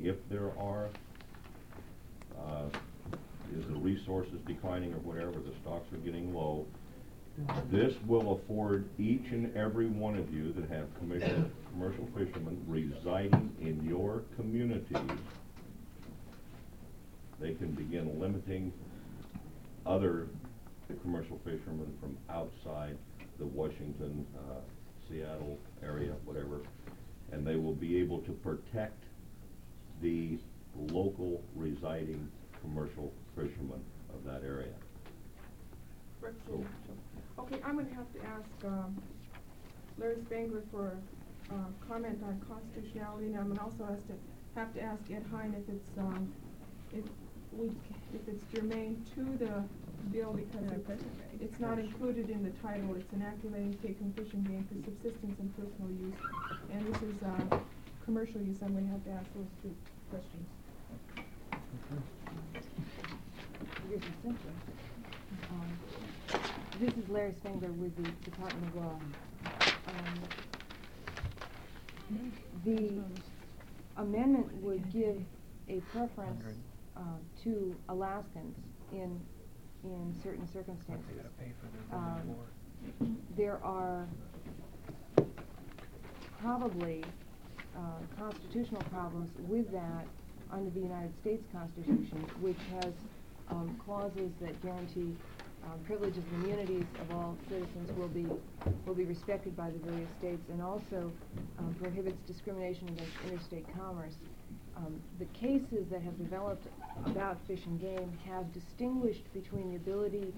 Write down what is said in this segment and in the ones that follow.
if there are, is the resources declining or whatever, the stocks are getting low, this will afford each and every one of you that have commercial fishermen residing in your communities, they can begin limiting other commercial fishermen from outside the Washington, Seattle area, whatever, and they will be able to protect the local residing commercial fishermen of that area. So, okay, I'm going to have to ask Larry Spangler for comment on constitutionality, and I'm going to also have to ask Ed Hine if it's germane to the bill, because it's not included in the title. It's inoculating state fishing game for subsistence and personal use, and this is commercial use. I'm going to have to ask those two questions. This is Larry Spangler with the Department of Law. The amendment would give a preference to Alaskans in certain circumstances. There are probably constitutional problems with that under the United States Constitution, which has clauses that guarantee privileges and immunities of all citizens will be respected by the various states, and also prohibits discrimination against interstate commerce. The cases that have developed about Fish and Game have distinguished between the ability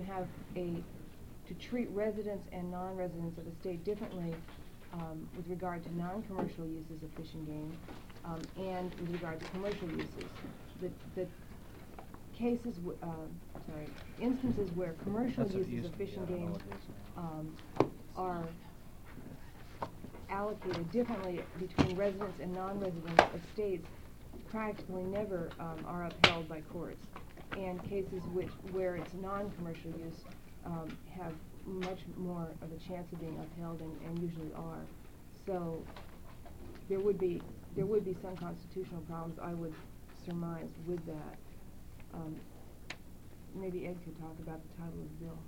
to treat residents and non-residents of a state differently with regard to non-commercial uses of Fish and Game and with regard to commercial uses. The cases, instances where commercial uses of Fish and Game are allocated differently between residents and non-residents of states practically never are upheld by courts, and cases where it's non-commercial use have much more of a chance of being upheld and usually are. So there would be some constitutional problems, I would surmise, with that. Maybe Ed could talk about the title of the bill.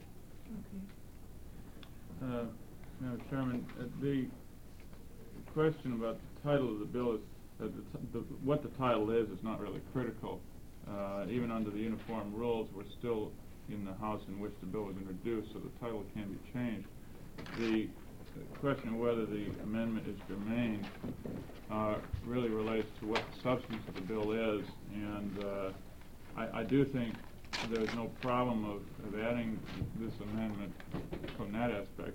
Okay. Madam Chairman, the question about the title of the bill is what the title is not really critical. Even under the uniform rules, we're still in the House in which the bill was introduced, so the title can be changed. The question of whether the amendment is germane really relates to what the substance of the bill is, and I do think there's no problem of adding this amendment from that aspect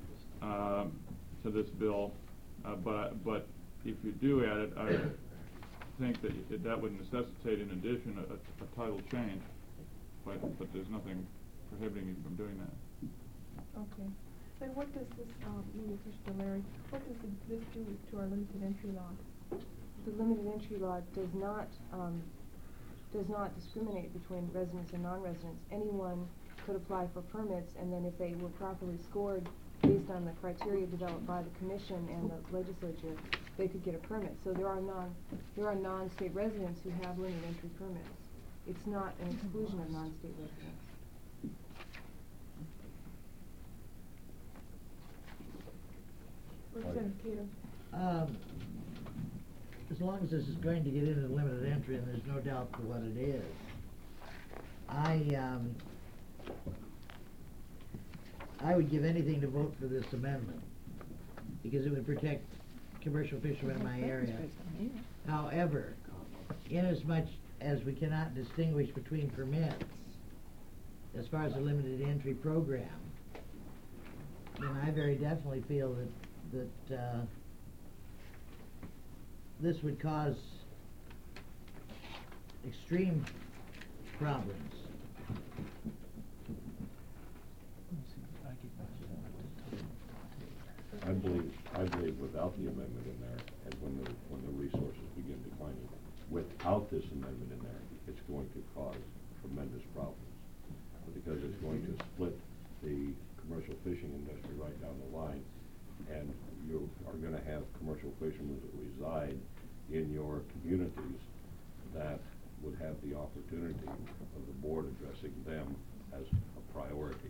to this bill, but if you do add it, I think that would necessitate, in addition, a title change, but there's nothing prohibiting you from doing that. Okay. Then what does this, Larry, what does this do to our limited entry law? The limited entry law does not discriminate between residents and non-residents. Anyone could apply for permits, and then if they were properly scored based on the criteria developed by the Commission and the legislature, they could get a permit. So there are non-state residents who have limited entry permits. It's not an exclusion of non-state residents. Representative Cato. As long as this is going to get into the limited entry, and there's no doubt for what it is, I would give anything to vote for this amendment, because it would protect commercial fishermen in my area. However, inasmuch as we cannot distinguish between permits as far as the limited entry program, then I very definitely feel that this would cause extreme problems. I believe without the amendment in there, and when the resources begin declining, without this amendment in there, it's going to cause tremendous problems, because it's going to split the commercial fishing industry right down the line, and you are going to have commercial fishermen that reside in your communities, that would have the opportunity of the board addressing them as a priority.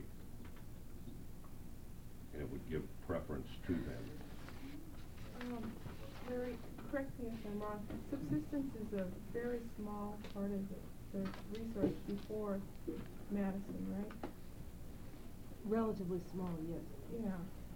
And it would give preference to them. Larry, correct me if I'm wrong, subsistence is a very small part of the resource before Madison, right? Relatively small, yes. Yeah.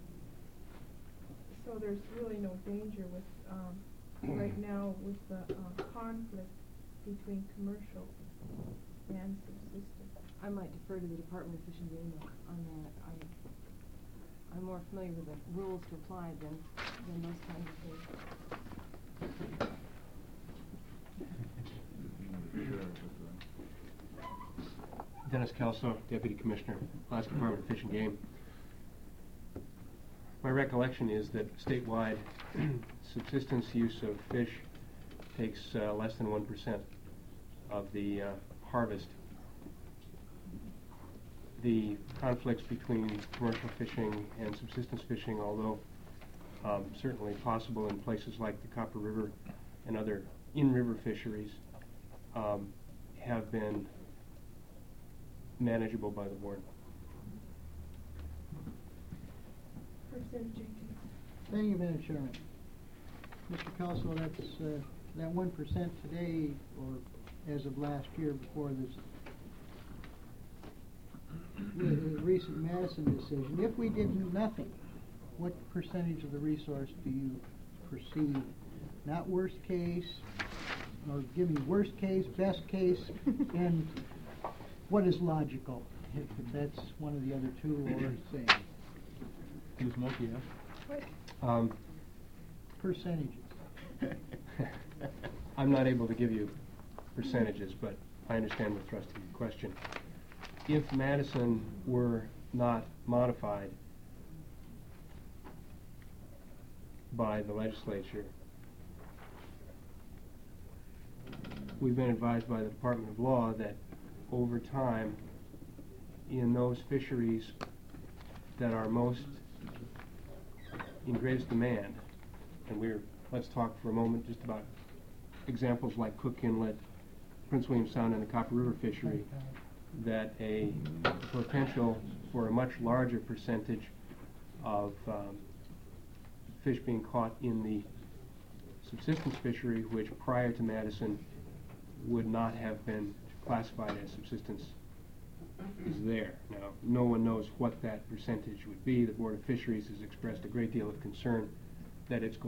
So there's really no danger with, right now with the conflict between commercial and subsistence. I might defer to the Department of Fish and Game on that. I'm more familiar with the rules to apply than those kinds of things. Dennis Kelso, Deputy Commissioner, Alaska Department of Fish and Game. My recollection is that statewide subsistence use of fish takes less than 1% of the harvest. The conflicts between commercial fishing and subsistence fishing, although certainly possible in places like the Copper River and other in-river fisheries, have been manageable by the board. Representative Jenkins. Thank you, Madam Chairman. Mr. Kelso, that's that 1% today, or as of last year before this the recent Madison decision. If we did nothing, what percentage of the resource do you perceive? Not worst case, or give me worst case, best case, and what is logical? If that's one of the other two, or same. Use monkey, huh? Percentages. I'm not able to give you percentages, but I understand the thrust of your question. If Madison were not modified by the legislature, we've been advised by the Department of Law that over time, in those fisheries that are most in greatest demand, and let's talk for a moment just about examples like Cook Inlet, Prince William Sound, and the Copper River fishery, that a potential for a much larger percentage of fish being caught in the subsistence fishery, which prior to Madison would not have been classified as subsistence, is there. Now, no one knows what that percentage would be. The Board of Fisheries has expressed a great deal of concern that it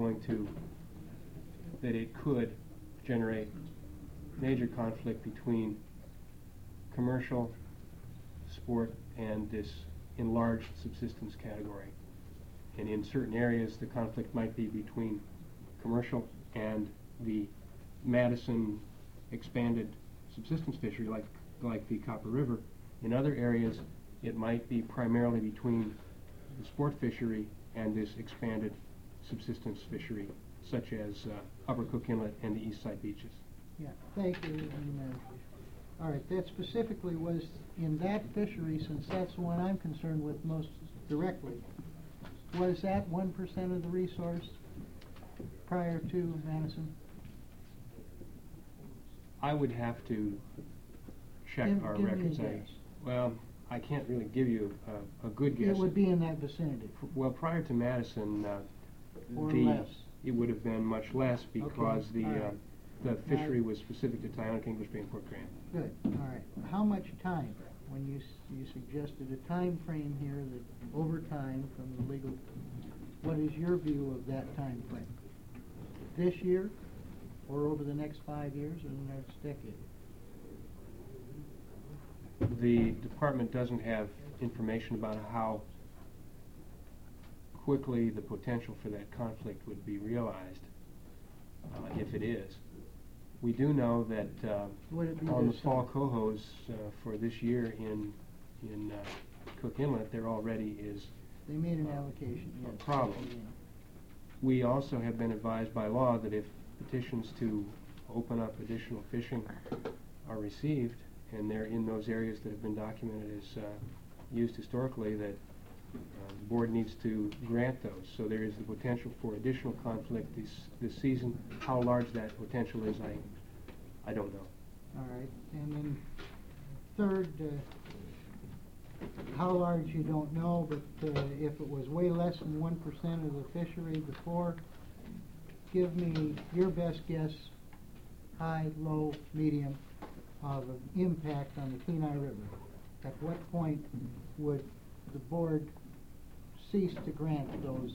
could generate major conflict between commercial, sport, and this enlarged subsistence category. And in certain areas, the conflict might be between commercial and the Madison expanded subsistence fishery, like the Copper River. In other areas, it might be primarily between the sport fishery and this expanded subsistence fishery, such as Upper Cook Inlet and the East Side beaches. Yeah, thank you, Madam. All right, that specifically was in that fishery, since that's the one I'm concerned with most directly. Was that 1% of the resource prior to Madison? I would have to check our Give me a records. guess. Well, I can't really give you a good guess. It would be in that vicinity. Well, prior to Madison, Or less. it would have been much less because Okay, all right. the fishery was specific to Tyonek, English Bay, and Port Grant. Good, all right. How much time, when you suggested a time frame here that over time from the legal, what is your view of that time frame? This year, or over the next 5 years, or the next decade? The department doesn't have information about how quickly the potential for that conflict would be realized, if it is. We do know that Would it be on the this fall summer? cohos for this year in Cook Inlet, there already is They made an allocation, a yes. problem. We also have been advised by law that if petitions to open up additional fishing are received, and they're in those areas that have been documented as used historically, that The board needs to grant those, so there is the potential for additional conflict this season. How large that potential is, I don't know. All right, and then third, how large you don't know, but if it was way less than 1% of the fishery before, give me your best guess, high, low, medium, of an impact on the Kenai River. At what point would the board cease to grant those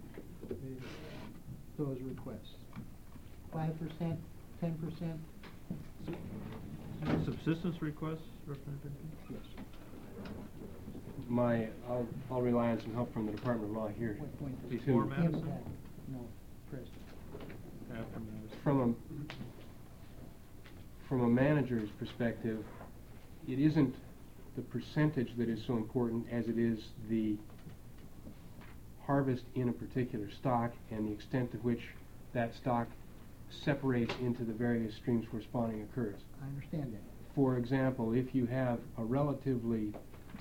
requests? 5%, 10%? Subsistence requests, Representative? Yes. I'll rely on some help from the Department of Law here. What point does Before to- Madison? impact? No, present. After Madison? From a manager's perspective, it isn't the percentage that is so important as it is the harvest in a particular stock and the extent to which that stock separates into the various streams where spawning occurs. I understand that. For example, if you have a relatively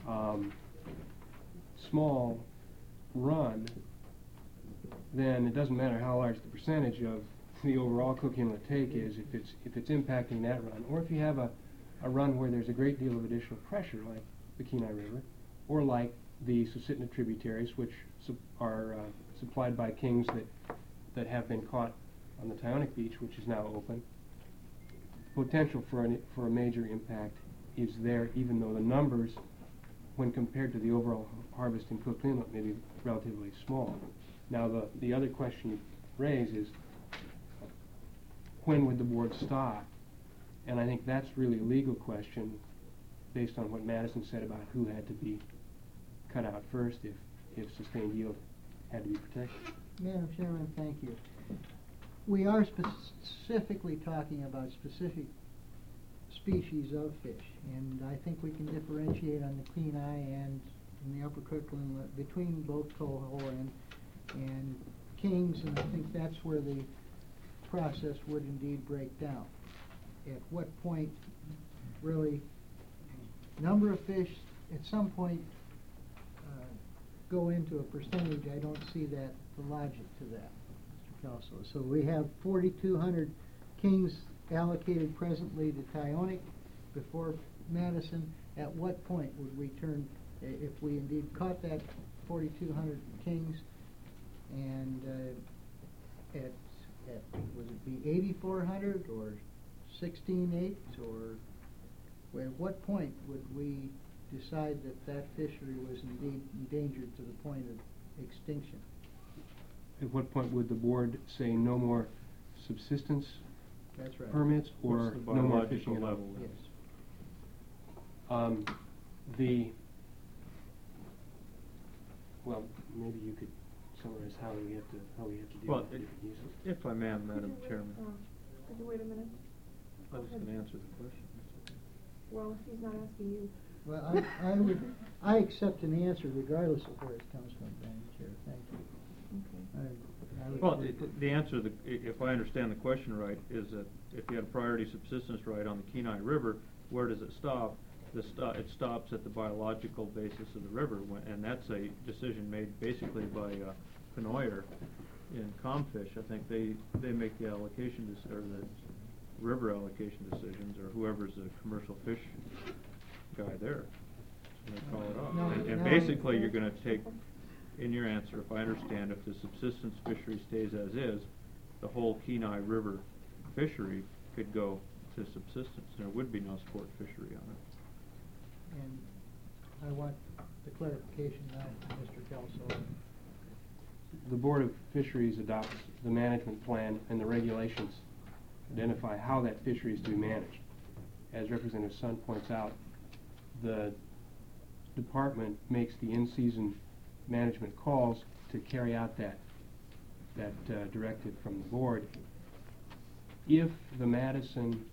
small run, then it doesn't matter how large the percentage of the overall Cook Inlet take is if it's impacting that run, or if you have a run where there's a great deal of additional pressure, like the Kenai River, or like the Susitna tributaries, which are supplied by kings that have been caught on the Tyonek Beach, which is now open. Potential for a major impact is there, even though the numbers, when compared to the overall harvest in Cook Inlet, may be relatively small. Now, the other question you raise is, when would the board stop? And I think that's really a legal question, based on what Madison said about who had to be cut out first if sustained yield had to be protected. Madam Chairman, thank you. We are specifically talking about specific species of fish, and I think we can differentiate on the Kenai and in the Upper Cook Inlet between both coho and kings, and I think that's where the process would indeed break down. At what point, really, number of fish, at some point, go into a percentage. I don't see the logic to that, Mr. Kelso. So we have 4,200 kings allocated presently to Tyonek before Madison. At what point would we turn, if we indeed caught that 4,200 kings, and would it be 8,400 or 16/8, or at what point would we decide that fishery was indeed endangered to the point of extinction? At what point would the board say no more subsistence That's right. permits, or What's the no more biological fishing at all? level? Yes. Well, maybe you could summarize how we have to deal Well, with different uses. if I may, Madam Chairman, Could you wait a minute? I was going to answer the question. Well, he's not asking you. Well, I accept an answer regardless of where it comes from, Madam Chair. Thank you. Okay. I would Well, prefer- the answer, if I understand the question right, is that if you had a priority subsistence right on the Kenai River, where does it stop? It stops at the biological basis of the river, and that's a decision made basically by Conoyer in Comfish. I think they make the allocation or the river allocation decisions, or whoever's the commercial fish guy there. So they call it off. No, And no. basically, you're going to take, in your answer, if I understand, if the subsistence fishery stays as is, the whole Kenai River fishery could go to subsistence. There would be no sport fishery on it. And I want the clarification now, Mr. Kelso. The Board of Fisheries adopts the management plan, and the regulations identify how that fishery is to be managed. As Representative Sun points out, the department makes the in-season management calls to carry out that directive from the board. If the Madison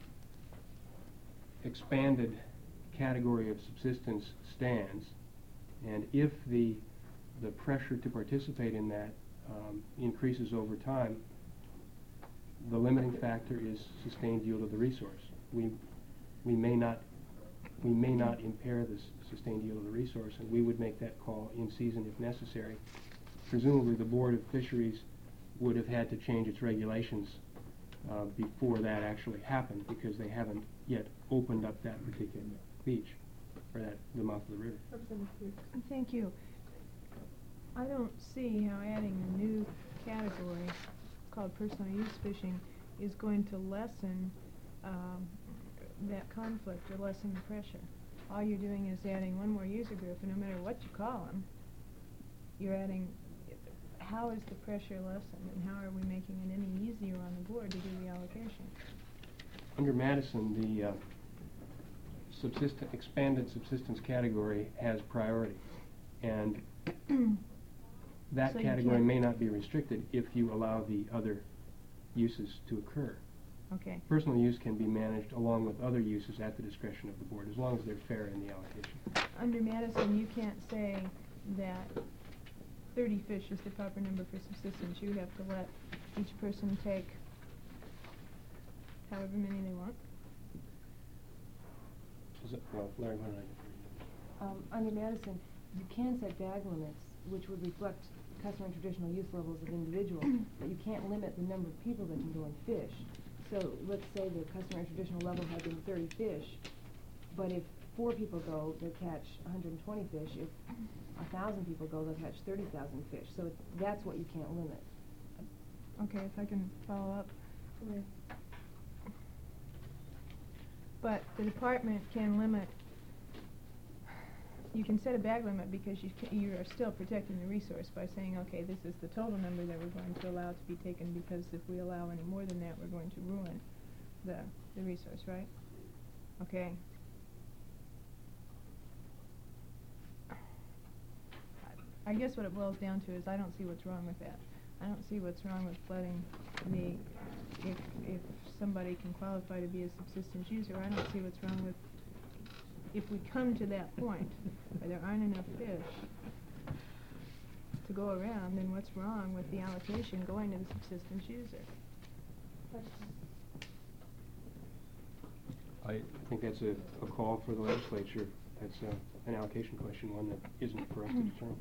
expanded category of subsistence stands, and if the pressure to participate in that increases over time, the limiting factor is sustained yield of the resource. We may not we may not impair the sustained yield of the resource, and we would make that call in season if necessary. Presumably, the Board of Fisheries would have had to change its regulations before that actually happened, because they haven't yet opened up that particular beach, or the mouth of the river. Thank you. I don't see how adding a new category called personal use fishing is going to lessen that conflict or lessen the pressure. All you're doing is adding one more user group, and no matter what you call them, you're adding. How is the pressure lessened, and how are we making it any easier on the board to do the allocation? Under Madison, the expanded subsistence category has priority, and that So you category can't- may not be restricted if you allow the other uses to occur. Okay. Personal use can be managed along with other uses at the discretion of the board, as long as they're fair in the allocation. Under Madison, you can't say that 30 fish is the proper number for subsistence. You have to let each person take however many they want. Well, Larry, why don't I? Under Madison, you can set bag limits, which would reflect customary and traditional use levels of individuals, but you can't limit the number of people that can go and fish. So let's say the customary and traditional level had been 30 fish, but if 4 people go, they'll catch 120 fish. If 1,000 people go, they'll catch 30,000 fish. So that's what you can't limit. Okay, if I can follow up. But the department can limit, you can set a bag limit because you are still protecting the resource by saying, okay, this is the total number that we're going to allow to be taken, because if we allow any more than that, we're going to ruin the resource, right? Okay. I guess what it boils down to is I don't see what's wrong with that. I don't see what's wrong with letting if somebody can qualify to be a subsistence user. I don't see what's wrong with, if we come to that point where there aren't enough fish to go around, then what's wrong with the allocation going to the subsistence user? I think that's a call for the legislature. That's an allocation question, one that isn't for us to determine.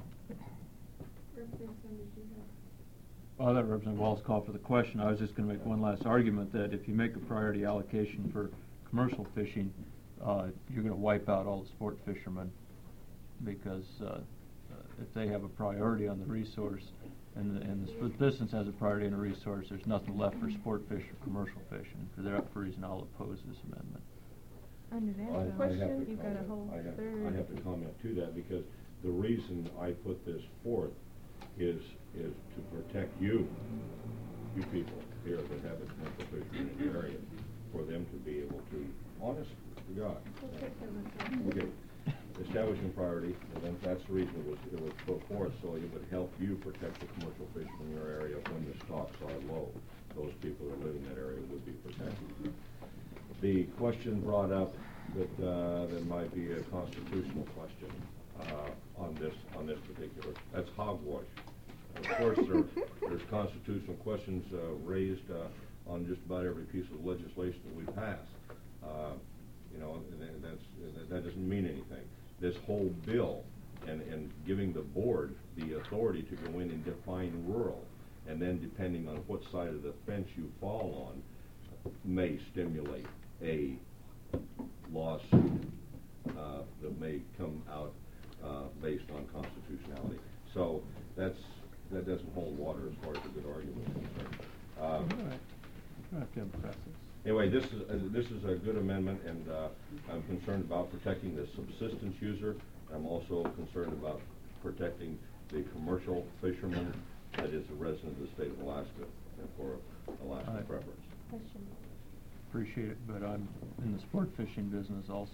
Well, that Representative Wallace called for the question. I was just going to make one last argument that if you make a priority allocation for commercial fishing, you're going to wipe out all the sport fishermen, because if they have a priority on the resource and the subsistence has a priority on a resource, there's nothing left for sport fish or commercial fishing. For that reason, I'll oppose this amendment. Under that question, you've got a whole third. I have to comment to that, because the reason I put this forth is to protect you people here that have a commercial fishery in the area, for them to be able to, honest to God. Okay, establishing priority, and then that's the reason it was put forth, so it would help you protect the commercial fishermen in your area when the stocks are low. Those people that live in that area would be protected. The question brought up that there might be a constitutional question on this particular. That's hogwash. Of course, there's constitutional questions raised on just about every piece of legislation that we pass. That doesn't mean anything. This whole bill and giving the board the authority to go in and define rural, and then depending on what side of the fence you fall on, may stimulate a lawsuit that may come out based on constitutionality. So that doesn't hold water as far as a good argument is concerned. Anyway, this is a good amendment, and I'm concerned about protecting the subsistence user. I'm also concerned about protecting the commercial fisherman that is a resident of the state of Alaska and for Alaska preference. Question. Appreciate it, but I'm in the sport fishing business also.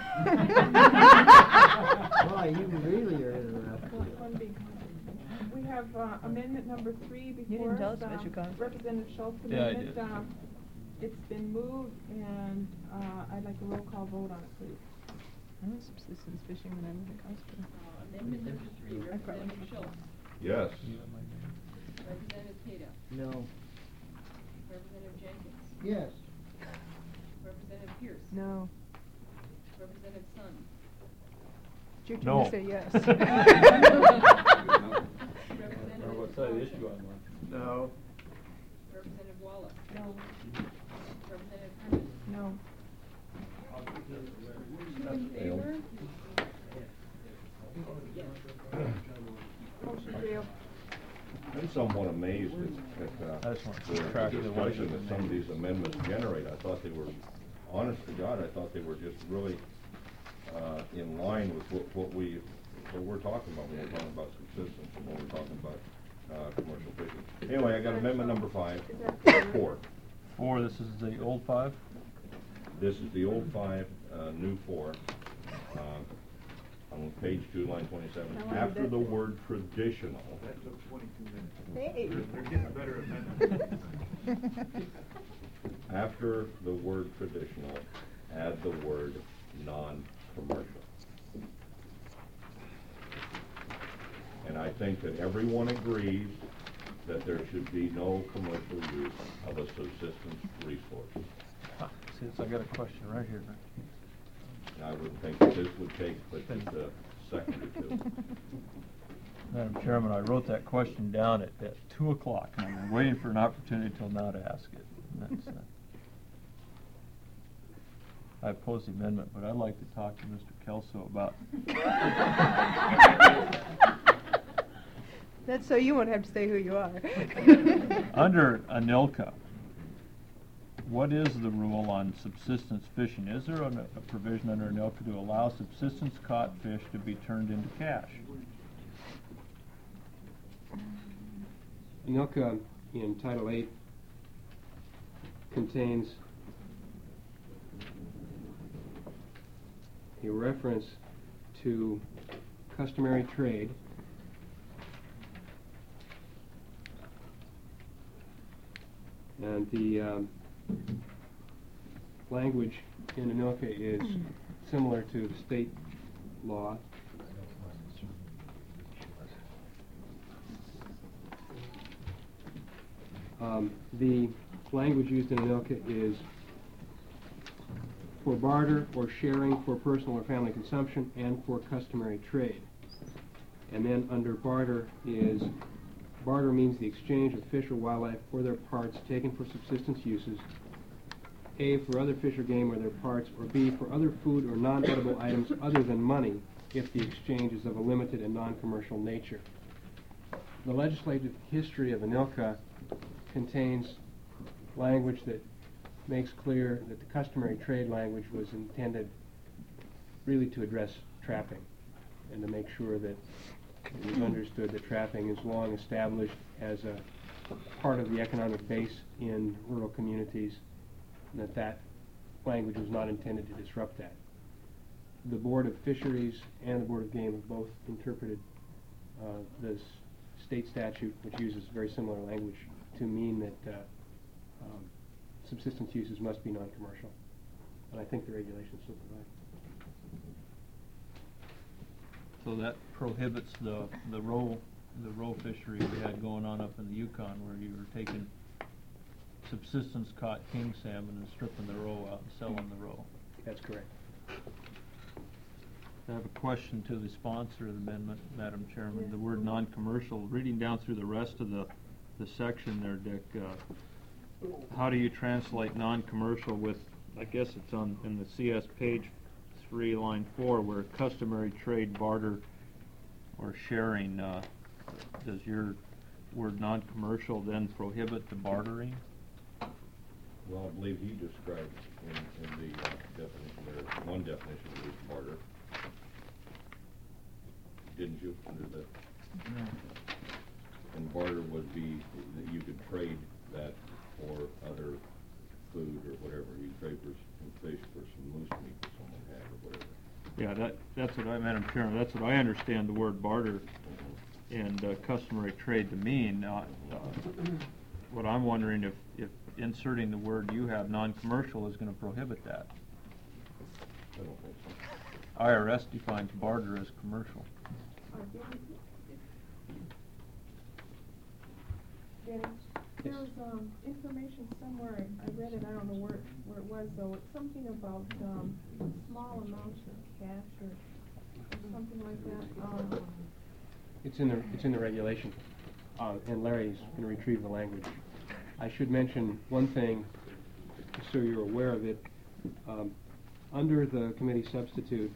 Boy, you really are interested. One big comment. We have amendment number 3 before didn't tell us. us about your comment. Representative Schultz Yeah, I amendment. did. It's been moved, and I'd like a roll call vote on it, please. I know subsistence fishing when I live in Costa. Amendment number 3, Representative Schultz. Yes. Representative Cato. No. Representative Jenkins. Yes. Representative Pierce. No. Representative Representative Sun. It's your turn No. to say yes. Representative What side of the issue I'm on? No. Representative Wallace. No. Representative Herman. No. Two in favor? Yes. Motion failed. I'm somewhat amazed at I just want to the keep track of the ones discussion that that some of these amendments generate. I thought they were, honest to God, I thought they were just really in line with what we're talking about when we're talking about subsistence and when we're talking about commercial fishing. Anyway, I got amendment number 5, Is that 4. 4, this is the old 5? This is the old 5, new 4. On page 2, line 27. I wanted After that. the word traditional. Hey. They're getting better amendments. After the word traditional, add the word non-commercial. And I think that everyone agrees that there should be no commercial use of a subsistence resource. See, I got a question right here. I would think that this would take but just a second or two. Madam Chairman, I wrote that question down at 2 o'clock, and I've been waiting for an opportunity till now to ask it. And that's, I oppose the amendment, but I'd like to talk to Mr. Kelso about. That's so you won't have to say who you are. Under ANILCA, what is the rule on subsistence fishing? Is there a provision under ANILCA to allow subsistence caught fish to be turned into cash? ANILCA in Title 8 contains a reference to customary trade and the language in ANILCA is similar to the state law. The language used in ANILCA is for barter or sharing for personal or family consumption and for customary trade. And then under barter means the exchange of fish or wildlife or their parts taken for subsistence uses, A, for other fish or game or their parts, or B, for other food or non-edible items other than money if the exchange is of a limited and non-commercial nature. The legislative history of ANILCA contains language that makes clear that the customary trade language was intended really to address trapping and to make sure that it was understood that trapping is long established as a part of the economic base in rural communities, and that language was not intended to disrupt that. The Board of Fisheries and the Board of Game have both interpreted this state statute, which uses very similar language, to mean that subsistence uses must be non-commercial, and I think the regulations will provide. So that prohibits the roe fishery we had going on up in the Yukon, where you were taking subsistence caught king salmon and stripping the roe out and selling the roe. That's correct. I have a question to the sponsor of the amendment, Madam Chairman. Yes. The word non-commercial, reading down through the rest of the section there, Dick, how do you translate non-commercial with, I guess it's in the CS page 3, line 4, where customary trade, barter, or sharing, does your word non-commercial then prohibit the bartering? Well, I believe he described in the definition there, one definition was barter. Didn't you, under the? And barter would be that you could trade that for other food or whatever. You trade for some fish for some moose meat that someone had or whatever. Yeah, that's what Madam Chairman, that's what I understand the word barter and customary trade to mean. What I'm wondering if inserting the word you have, non-commercial, is going to prohibit that. I don't think so. IRS defines barter as commercial. Denny? There's, information somewhere, I read it, I don't know where it was though, it's something about, small amounts of cash or something like that, It's in the regulation, and Larry's gonna retrieve the language. I should mention one thing, just so you're aware of it. Under the committee substitute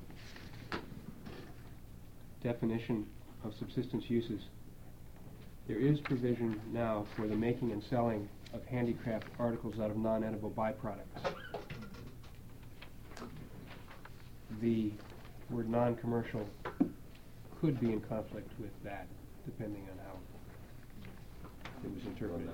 definition of subsistence uses, there is provision now for the making and selling of handicraft articles out of non-edible byproducts. The word non-commercial could be in conflict with that, depending on how it was interpreted.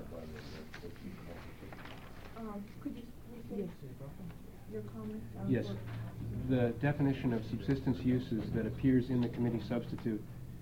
could you restate your comment? Yes. The definition of subsistence uses that appears in the committee substitute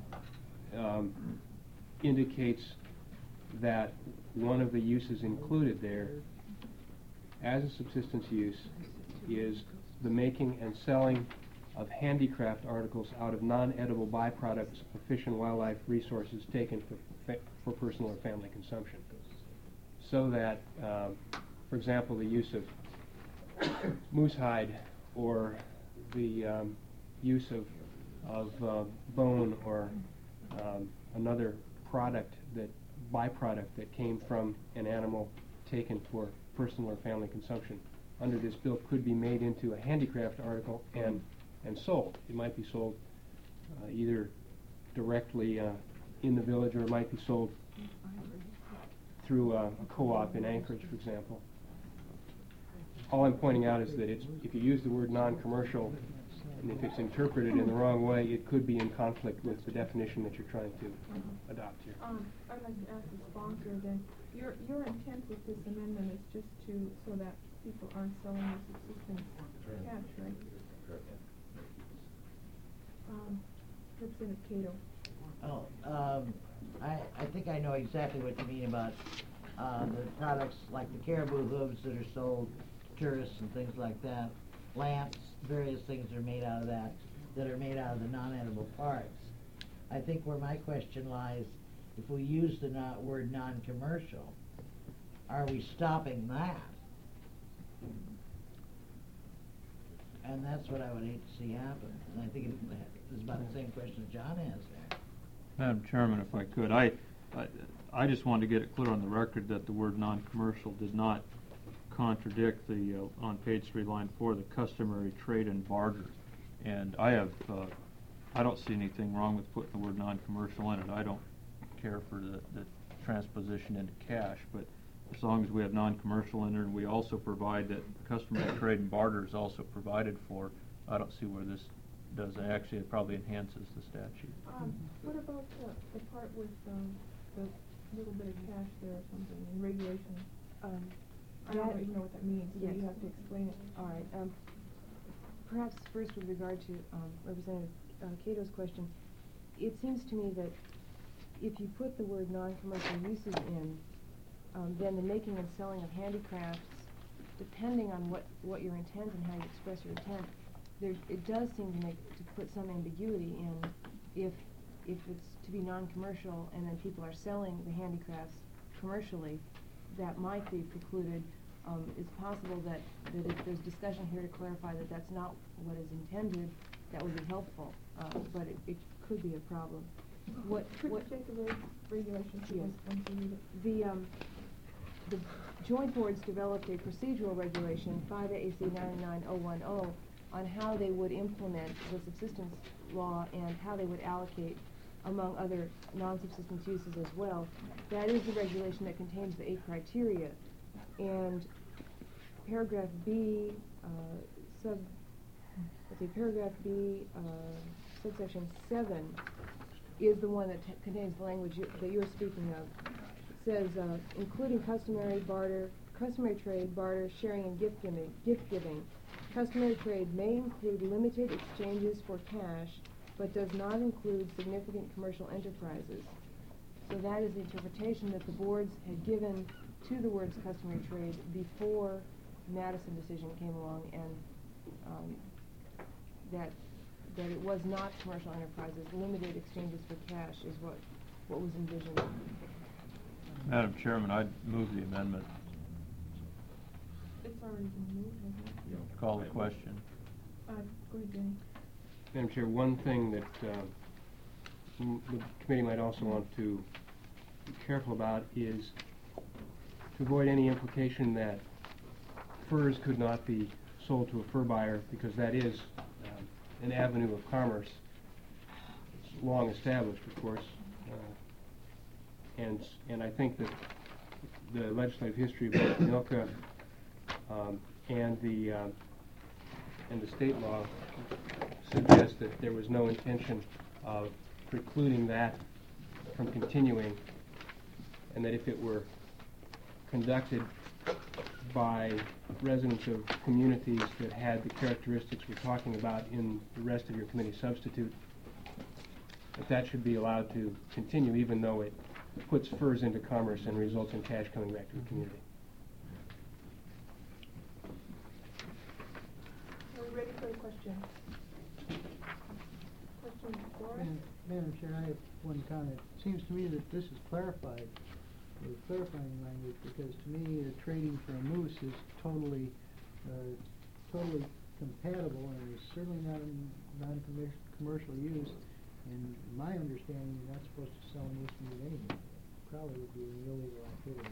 indicates that one of the uses included there as a subsistence use is the making and selling of handicraft articles out of non-edible byproducts of fish and wildlife resources taken for personal or family consumption. So that, for example, the use of moose hide or the use of bone or another byproduct that came from an animal taken for personal or family consumption under this bill could be made into a handicraft article and sold. It might be sold either directly in the village, or it might be sold through a co-op in Anchorage, for example. All I'm pointing out is that if you use the word non-commercial, and if it's interpreted in the wrong way, it could be in conflict with the definition that you're trying to adopt here. I'd like to ask the sponsor then, your intent with this amendment is just so that people aren't selling the subsistence catch, right? Representative Cato. Oh, I think I know exactly what you mean about the products like the caribou hooves that are sold to tourists and things like that. Lamps, various things are made out of that are made out of the non-edible parts. I think where my question lies, if we use the word non-commercial, are we stopping that? And that's what I would hate to see happen. And I think it's about the same question John has there. Madam Chairman, if I could, I just wanted to get it clear on the record that the word non-commercial did not contradict the, on page 3, line 4, the customary trade and barter. And I don't see anything wrong with putting the word non-commercial in it. I don't care for the transposition into cash, but as long as we have non-commercial in there and we also provide that customary trade and barter is also provided for, I don't see where this does. Actually, it probably enhances the statute. What about the part with the little bit of cash there or something in regulation? I don't even know what that means, so yes. you have to explain it. All right. Perhaps first with regard to Representative Cato's question, it seems to me that if you put the word non-commercial uses in, then the making and selling of handicrafts, depending on what your intent and how you express your intent, it does seem to put some ambiguity in if it's to be non-commercial and then people are selling the handicrafts commercially, that might be precluded. It's possible that if there's discussion here to clarify that that's not what is intended, that would be helpful, but it could be a problem. Could you take the regulation to Yes. us once you read it? The joint boards developed a procedural regulation, 5 AAC 99010, on how they would implement the subsistence law and how they would allocate among other non-subsistence uses as well. That is the regulation that contains the 8 criteria. And paragraph B, subsection 7 is the one that contains the language that you're speaking of. It says, including customary trade, barter, sharing, and gift giving. Customary trade may include limited exchanges for cash, but does not include significant commercial enterprises. So that is the interpretation that the boards had given to the words customary trade before the Madison decision came along, and that it was not commercial enterprises. Limited exchanges for cash is what was envisioned. Madam Chairman, I'd move the amendment. It's already been moved, hasn't it? Call the question. Go ahead, Danny. Madam Chair, one thing that the committee might also want to be careful about is to avoid any implication that furs could not be sold to a fur buyer, because that is an avenue of commerce. It's long established, of course, and I think that the legislative history of both NILCA and the state law suggests that there was no intention of precluding that from continuing, and that if it were conducted by residents of communities that had the characteristics we're talking about in the rest of your committee substitute, that should be allowed to continue, even though it puts furs into commerce and results in cash coming back to the community. Are we ready for the question? Question before us? Madam Chair, I have one comment. It seems to me that this is clarified, with clarifying language, because to me, trading for a moose is totally compatible, and is certainly not in non-commercial use. And my understanding, you're not supposed to sell moose meat anyway. Probably would be an illegal activity.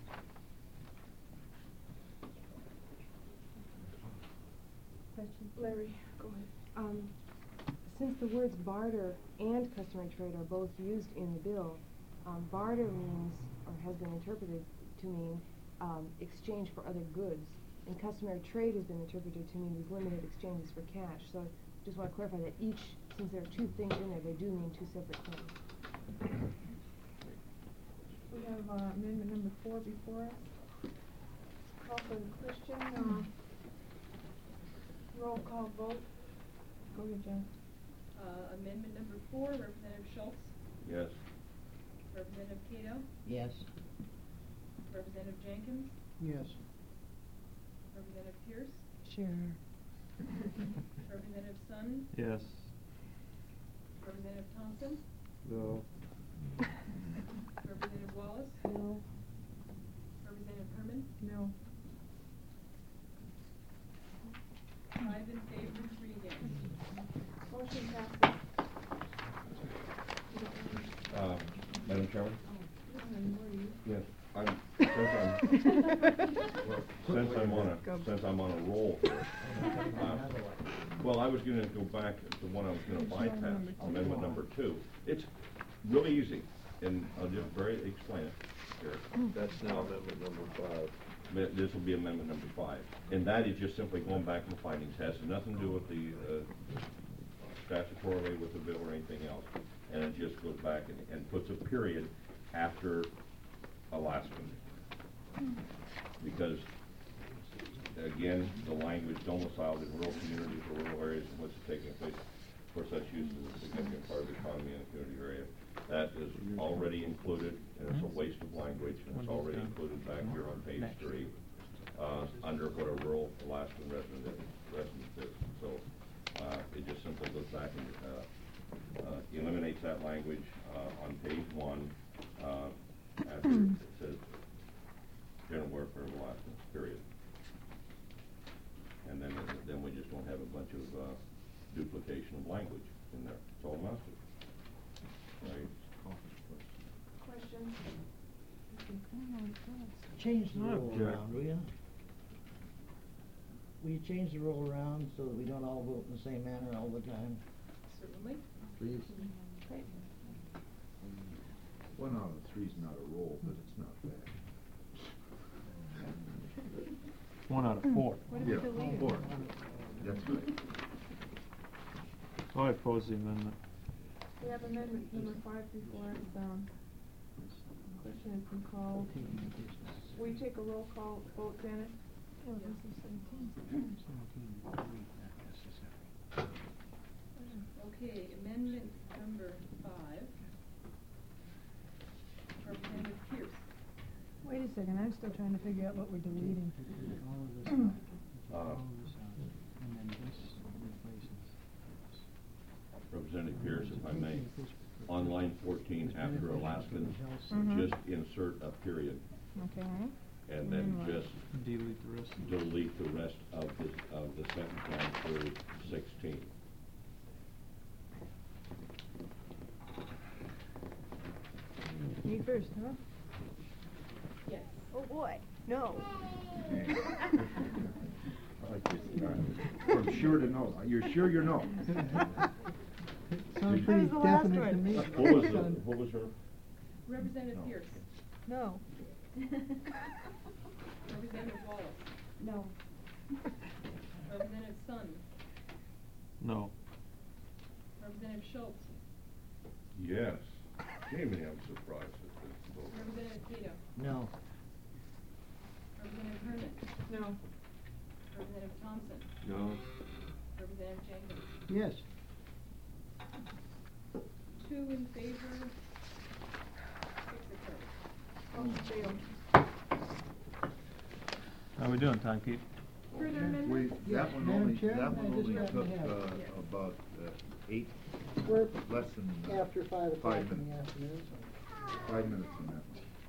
Question. Larry, go ahead. Since the words barter and customary trade are both used in the bill, barter means, or has been interpreted to mean, exchange for other goods, and customary trade has been interpreted to mean these limited exchanges for cash. So I just want to clarify that each, since there are two things in there, they do mean two separate things. We have amendment number 4 before us. Call for the question. Roll call vote. Go ahead, Jen. Amendment number 4, Representative Schultz, Yes. Representative Cato, Yes. Representative Jenkins, Yes. Representative Pierce, Sure. Representative Sun, Yes. Representative Thompson, No. Representative Wallace, No. Representative Herman, No. 5 in favor, 3 against. Motion passes. Madam Chairman? Yes, since I'm on a roll here. Well, I was gonna go back to one I was gonna bypass, amendment number 2. It's really easy, and I'll just explain it here. That's now amendment number 5. This will be amendment number 5, and that is just simply going back to the findings. Has nothing to do with the statutorily with the bill or anything else, and it just goes back and puts a period after Alaskan, because again, the language domiciled in rural communities or rural areas in which is taking place for such use as a significant part of the economy in the community area. That is already included, and it's a waste of language, and it's already included back here on page 3, under what a rural Alaskan resident is. So it just simply goes back and eliminates that language on page 1 after it says general welfare of Alaskans, period. And then we just don't have a bunch of duplication of language in there. That's all I'm asking. Right? Question. Change the rule around, will you? Will you change the rule around so that we don't all vote in the same manner all the time? Certainly. Please. Great. 1 out of 3 is not a roll, but it's not bad. 1 out of 4. What if we delete it? 4. That's right. I oppose the amendment. We have amendment number 5 before us. Question has been called. Will you take a roll call vote, Janet? Yes. Okay, amendment number 5, Representative Pierce, Wait a second, I'm still trying to figure out what we're deleting. All of this out. All of this out. And then this replaces. Representative Pierce, if I may, on line 14, after Alaskan, Mhm. just insert a period, Okay. and then what? just Delete the rest. delete the rest of the sentence down through 16. Me first, huh? Yes. Oh, boy, no. From sure to no, you're sure you're no? Sounds Did- pretty What was the last definite to one? me. What was her? Representative Pierce. No. Representative Wallace. No. Representative Sun. No. Representative Schultz. Yes. Jamie, I'm surprised at this vote. Representative Zito. No. Representative Herman. No. Representative Thompson. No. Representative Jenkins. Yes. 2 in favor, 6 opposed. Failed. How we doing, timekeep? Further amendments? Yes, That one Madam only, Chairman, that I one just only happen took, to have it. about, 8, We're less than, after 5 o'clock 5 in the minutes. afternoon. 5 minutes on that one.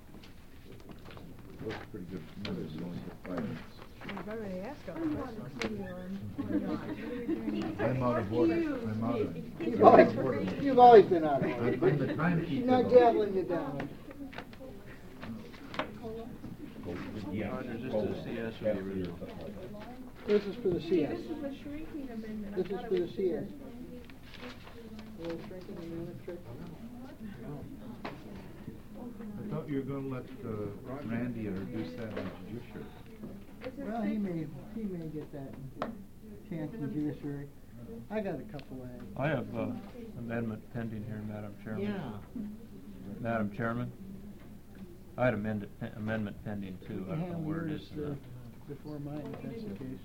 Looks pretty good, minutes, only took 5 minutes. I've already asked all I'm the not questions. clear on what are we doing. I'm out of order, I'm out of. You've always, you've always been out of order. I'm the timekeeper. She's not javeling you down. Yeah. Roger, just to see us or the original? This is for the Hey, CS. this is a shrinking amendment. I This is thought it for the was bigger. CS. A little shrinking amendment trick. I thought you were gonna let, Randy introduce that into judiciary. It's a Well, six. he may get that chance in judiciary. I got a couple of. I have, amendment pending here, Madam Chairman. Yeah. Madam Chairman, I had amendment pending too, I don't know where it is in the. Before mine, if that's the case.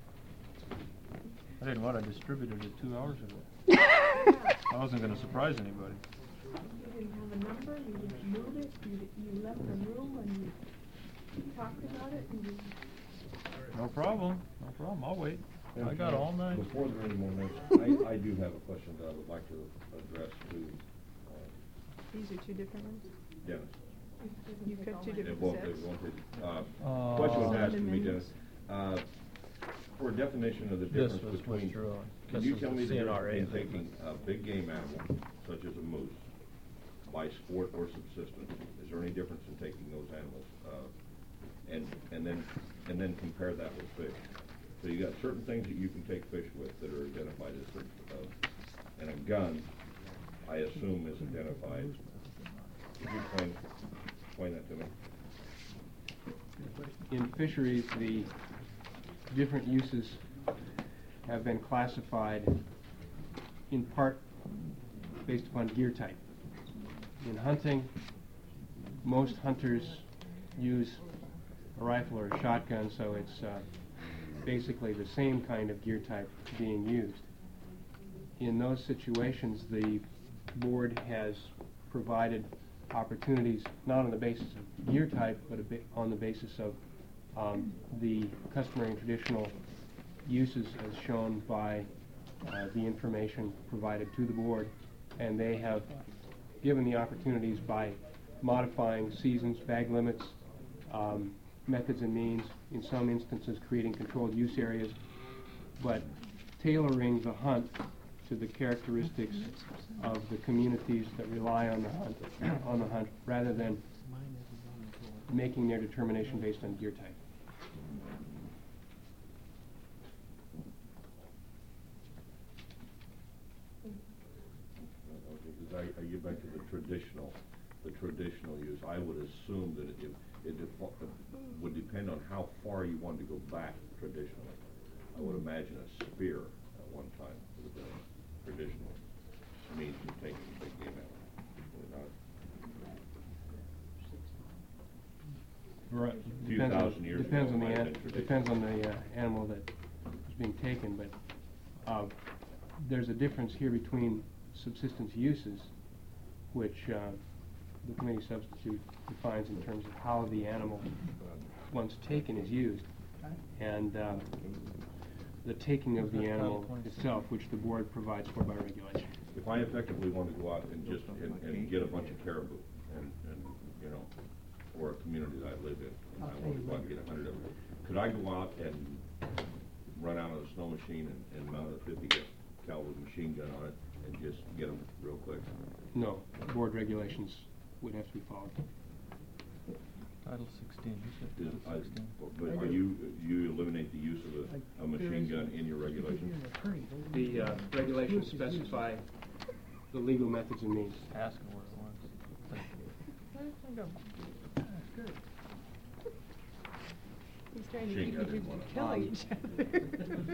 I didn't want to distribute it 2 hours ago. I wasn't gonna surprise anybody. You didn't have a number, you just moved it, you left the room when you talked about it, and you. No problem, I'll wait. I got all night. Before there are any more minutes, I do have a question that I would like to address to These are two different ones? Dennis. You cut two It different won't, sets? it won't, question was asked to me, Dennis, Amendments. for a definition of the This difference was between, withdrawn. can This you was tell the me the difference CNRA between amendment. taking a big game animal, such as a moose, by sport or subsistence? Is there any difference in taking those animals, and then compare that with fish? So you got certain things that you can take fish with that are identified as certain, and a gun, I assume, is identified. Could you explain that to me? In fisheries, the different uses have been classified in part based upon gear type. In hunting, most hunters use a rifle or a shotgun, so it's basically the same kind of gear type being used. In those situations, the board has provided opportunities not on the basis of gear type, but on the basis of the customary and traditional uses as shown by the information provided to the board, and they have given the opportunities by modifying seasons, bag limits, methods and means, in some instances creating controlled use areas, but tailoring the hunt to the characteristics of the communities that rely on the hunt, rather than making their determination based on gear type. Because I get back to the traditional use. I would assume that it would depend on how far you wanted to go back traditionally. I would imagine a spear at one time would have been a traditional means of taking a big game out. Right. Few Depends on- thousand years depends ago, on it the might have an- been depends on the animal that is being taken, but there's a difference here between subsistence uses, which the committee substitute defines in terms of how the animal, once taken, is used, and the taking of the animal itself, which the board provides for by regulation. if I effectively want to go out and just, and get a bunch of caribou, and, you know, or a community that I live in, and I want to go out and get 100 of them, could I go out and run out of the snow machine and mount a 50 caliber machine gun on it and just get them real quick? No, board regulations would have to be followed. Title 16, you said Title 16. But you eliminate the use of a machine gun in your regulations? The regulations specify the legal methods and means. Ask him where it was. Good. He's trying to Machine keep gun you is from one of killing them. each other.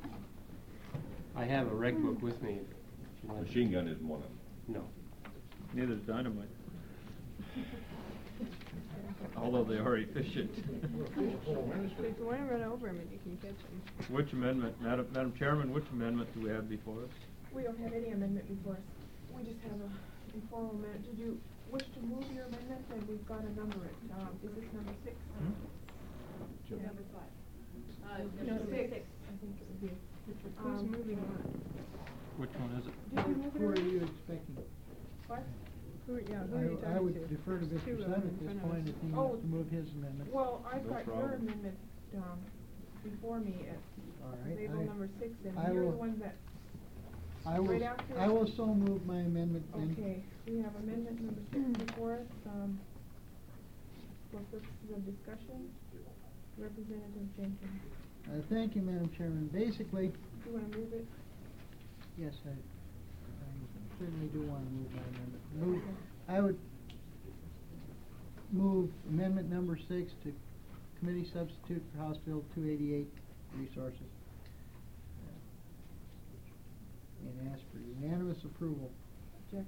I have a reg book with me. If you want. Machine gun isn't one of them. No. Neither is dynamite. Although they are efficient. If you wanna run over him and you can catch him. Which amendment, Madam Chairman, which amendment do we have before us? We don't have any amendment before us. We just have a informal amendment. Did you wish to move your amendment? And we've got a number it. Is this number 6? Number 5. No, Number 6. 6. I think it would be. Who's moving on? Which one is it? Did you move it Who are already? you expecting? What? Who are you talking to? I would defer to There's two Mr. of Sun them at in this front of point us. if he Oh. wants to move his amendment. Well, I've No got your problem. amendment before me at All right, label number 6, and I you're the will- one that, I right will, after I it. will so move my amendment then. Okay, we have amendment number 6 before us, for purposes of discussion. Representative Jenkins, Thank you, Madam Chairman. Basically, do you wanna move it? yes, I certainly do want to move my amendment. I would move amendment number 6 to committee substitute for House Bill 288 resources. And ask for unanimous approval. Jeff?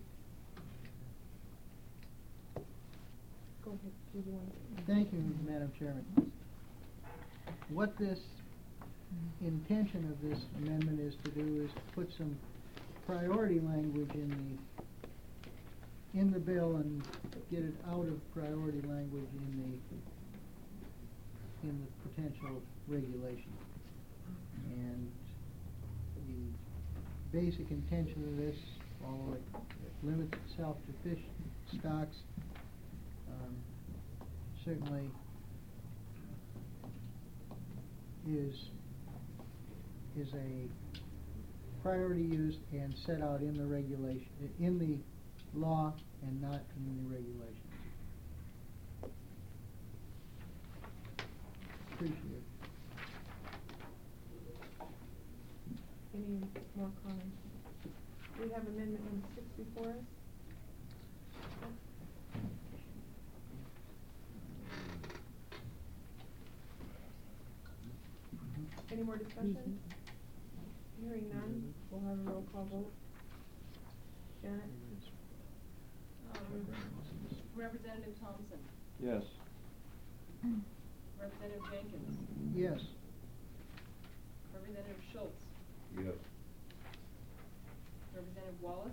Go ahead, do you want? Thank you, Madam Chairman. What this intention of this amendment is to do is to put some priority language in the bill and get it out of priority language in the potential regulation. And the basic intention of this, although it limits itself to fish stocks, certainly is a priority use and set out in the regulation, in the law and not in the regulations. Appreciate it. Any more comments? We have amendment number 6 before us. Any more discussion? Hearing none, we'll have a roll call vote. Janet? Representative Thompson. Yes. Representative Jenkins. Yes. Representative Schultz. Yes. Representative Wallace.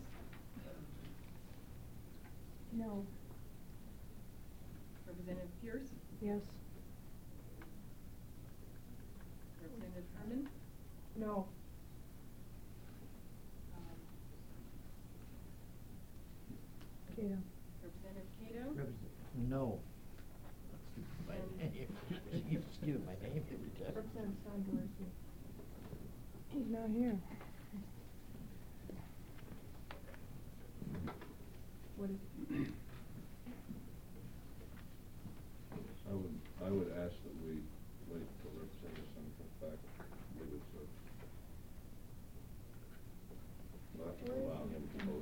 No. Representative Pierce. Yes. Representative Herman. No. Cato. Representative Cato. No. My name. Excuse my name every time. Representative Sanderson. He's not here. What is? I would ask that we wait till Representative Sun comes back, leave it so. Not allow him to vote.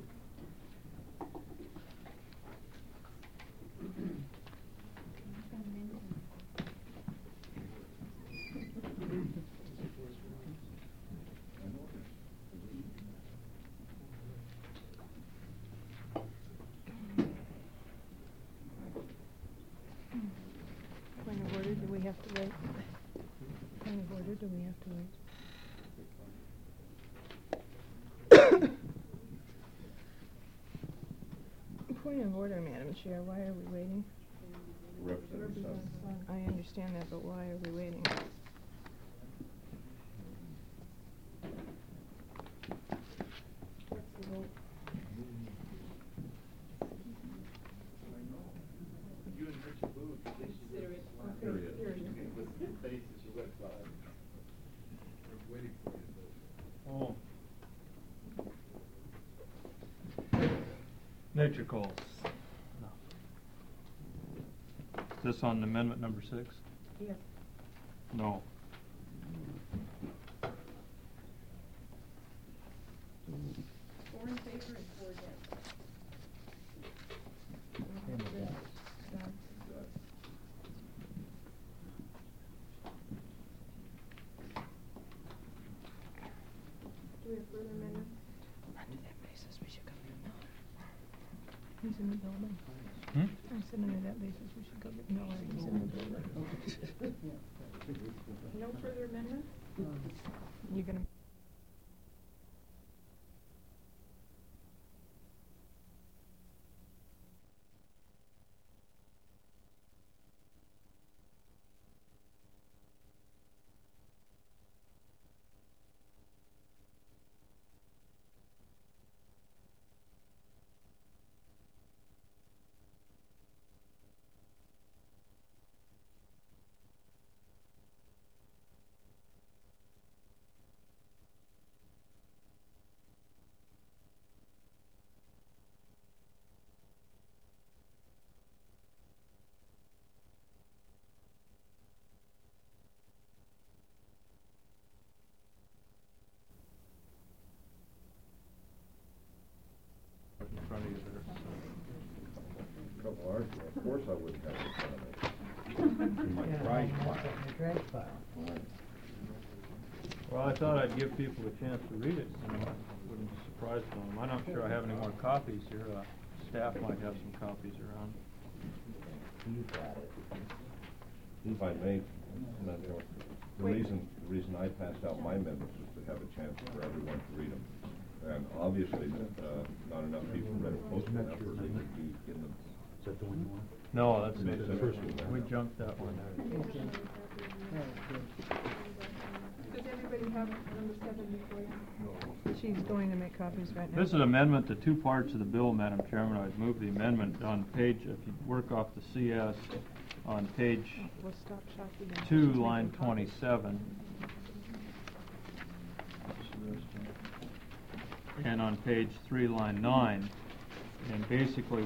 Point of order, do we have to wait? Point of order, do we have to wait? Point of order, Madam Chair, why are we waiting? Representative Sun. I understand that, but why are we waiting? What's the vote? Petricles. This on amendment number 6? Yes. No. Four in favor and 4 against. Do we have further amendments? Under that basis, we should go get Miller. He's in the building. Hmm? I said under that basis, we should go get Miller. He's in the building. No further amendments? You gonna? In front of you there. Couple hours ago, of course I wouldn't have it in front of me. In my Yeah, trash that's pile. in the trash pile. Well, I thought I'd give people a chance to read it, and I wouldn't be surprised on them. I'm not sure I have any more copies here. Staff might have some copies around. You've got it. If I may, Madam Chairman, the reason I passed out my amendments was to have a chance for everyone to read them. And obviously, not enough people read it close enough for they could be in the. Is that the one you want? No, that's The first one. we junked that one. Does everybody have number 7 before you? She's going to make copies right now. This is amendment to 2 parts of the bill, Madam Chairman. I'd move the amendment on page, if you work off the CS, on page We'll stop Shaki now. 2, She's line making copies. 27. And on page 3, line 9. And basically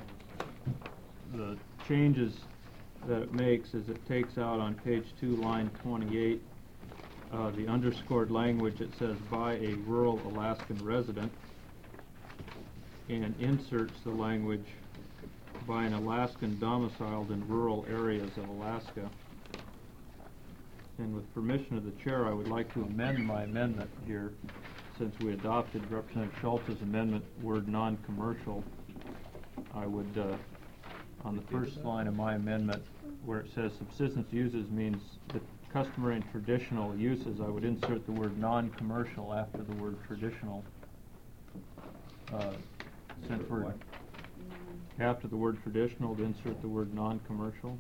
the changes that it makes is it takes out on page 2, line 28, the underscored language that says by a rural Alaskan resident, and inserts the language by an Alaskan domiciled in rural areas of Alaska. And with permission of the chair, I would like to amend my amendment here, since we adopted Representative Schultz's amendment, word non-commercial. I would, on the first line of my amendment, where it says subsistence uses means the customary and traditional uses, I would insert the word non-commercial after the word traditional. Since we're after the word traditional, to insert the word non-commercial.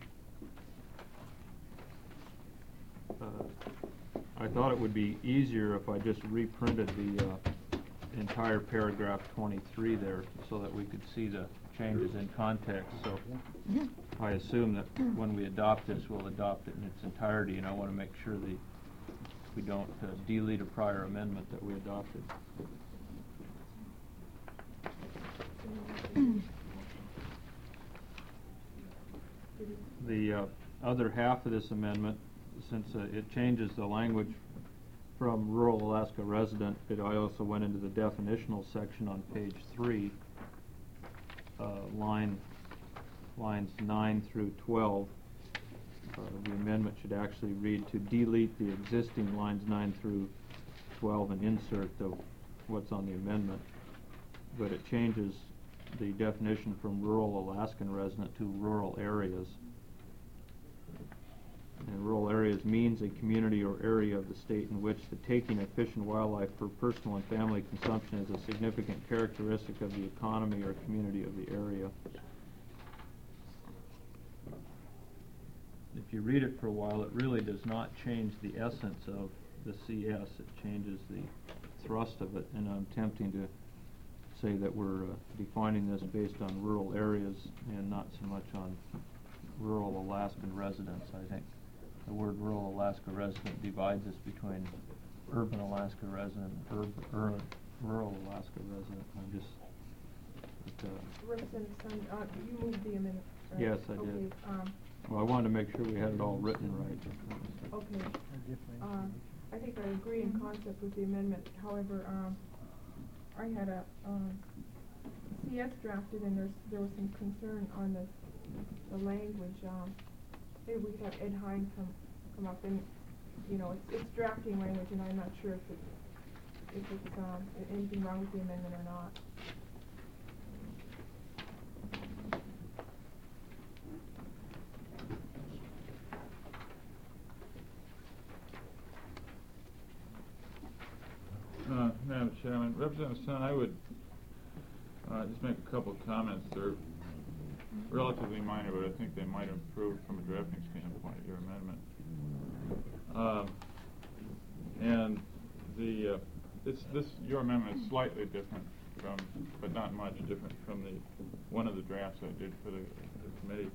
I thought it would be easier if I just reprinted the entire paragraph 23 there, so that we could see the changes in context. So I assume that when we adopt this, we'll adopt it in its entirety, and I want to make sure that we don't delete a prior amendment that we adopted. The other half of this amendment, since it changes the language from rural Alaska resident, I also went into the definitional section on page 3, lines 9 through 12. The amendment should actually read to delete the existing lines 9 through 12 and insert what's on the amendment. But it changes the definition from rural Alaskan resident to rural areas. And rural areas means a community or area of the state in which the taking of fish and wildlife for personal and family consumption is a significant characteristic of the economy or community of the area. If you read it for a while, it really does not change the essence of the CS. It changes the thrust of it, and I'm attempting to say that we're defining this based on rural areas and not so much on rural Alaskan residents. I think the word rural Alaska resident divides us between urban Alaska resident and rural Alaska resident. I'm just Representative Sun, you moved the amendment, right? Yes, I did. Okay, Well, I wanted to make sure we had it all written right. okay. I think I agree in concept with the amendment, however, I had a, CS drafted and there was some concern on the language, maybe we could have Ed Hine come up and, you know, it's drafting language and I'm not sure if it's anything wrong with the amendment or not. Madam Chairman, Representative Sun, I would just make a couple of comments. They're relatively minor, but I think they might improve from a drafting standpoint your amendment. And your amendment is slightly different from, but not much different from one of the drafts I did for the committee.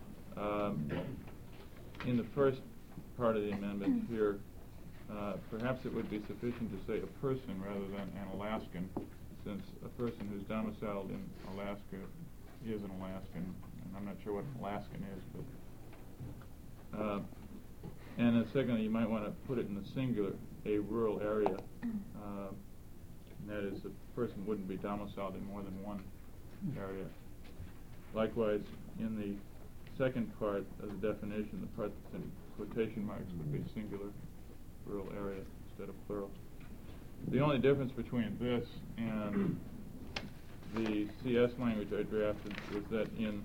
In the first part of the amendment here, perhaps it would be sufficient to say a person rather than an Alaskan, since a person who's domiciled in Alaska is an Alaskan, and I'm not sure what Alaskan is, but and then secondly, you might want to put it in the singular, a rural area. And that is, a person wouldn't be domiciled in more than one area. Likewise, in the second part of the definition, the part that's in quotation marks would be singular, rural area instead of plural. The only difference between this and the CS language I drafted was that in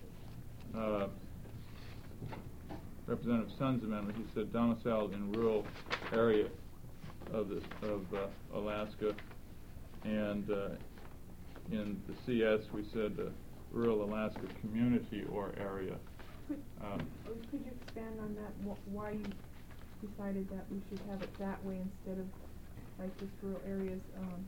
Representative Sun's amendment, he said domiciled in rural area of Alaska, and in the CS we said rural Alaska community or area. Could you expand on that? Why you decided that we should have it that way instead of like just rural areas?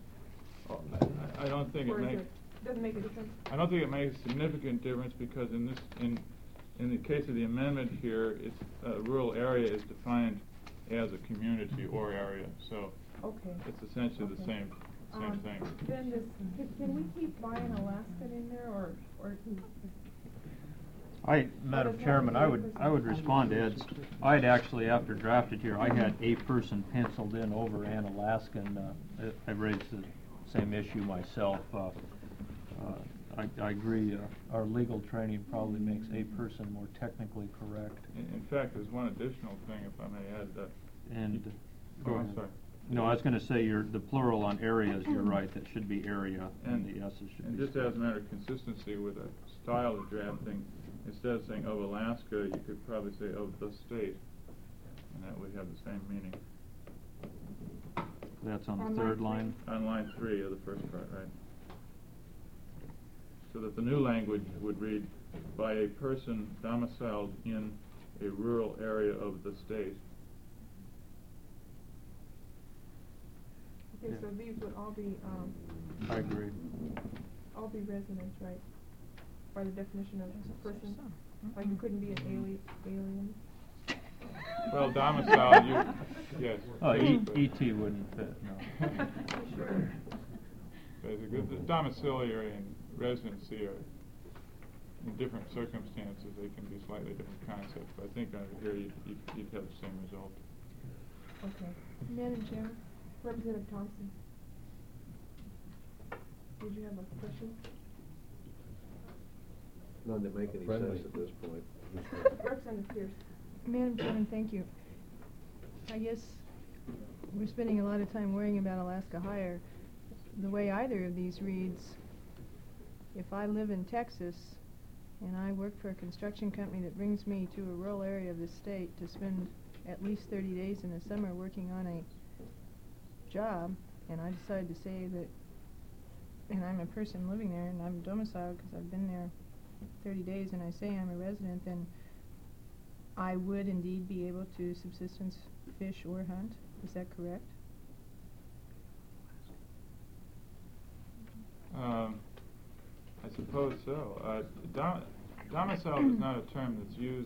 I don't think it makes. Doesn't make a difference. I don't think it makes a significant difference because in the case of the amendment here, it's rural area is defined as a community or area, so it's essentially the same thing. Then can we keep buying Alaskan in there or? Madam Chairman, I would respond to Ed's. I'd actually, after drafted here, I had a person penciled in over an Alaskan. I raised the same issue myself. I agree. Our legal training probably makes a person more technically correct. In fact, there's one additional thing, if I may add. I'm sorry. No, I was going to say the plural on areas. You're right. That should be area, and the S's should be. And just as a matter of consistency with a style of drafting, instead of saying of Alaska, you could probably say of the state, and that would have the same meaning. That's on the third line? On line 3 of the first part, right. So that the new language would read, by a person domiciled in a rural area of the state. Okay, so these would all be, I agree. all be residents, right? By the definition of person? Like it couldn't be an alien? Well, domiciled, yes. Oh, E.T. wouldn't fit, no. Sure. Basically, the domiciliary and residency are, in different circumstances, they can be slightly different concepts, but I think under here you'd have the same result. Okay. Madam Chair, Representative Thompson. Did you have a question? None that make any Friendly. sense at this point. Representative Pierce. Madam Chairman, thank you. I guess we're spending a lot of time worrying about Alaska Hire. The way either of these reads, if I live in Texas and I work for a construction company that brings me to a rural area of the state to spend at least 30 days in the summer working on a job, and I decide to say that, and I'm a person living there and I'm domiciled because I've been there 30 days and I say I'm a resident, then I would indeed be able to subsistence fish or hunt. Is that correct? I suppose so. Domicile is not a term that's used,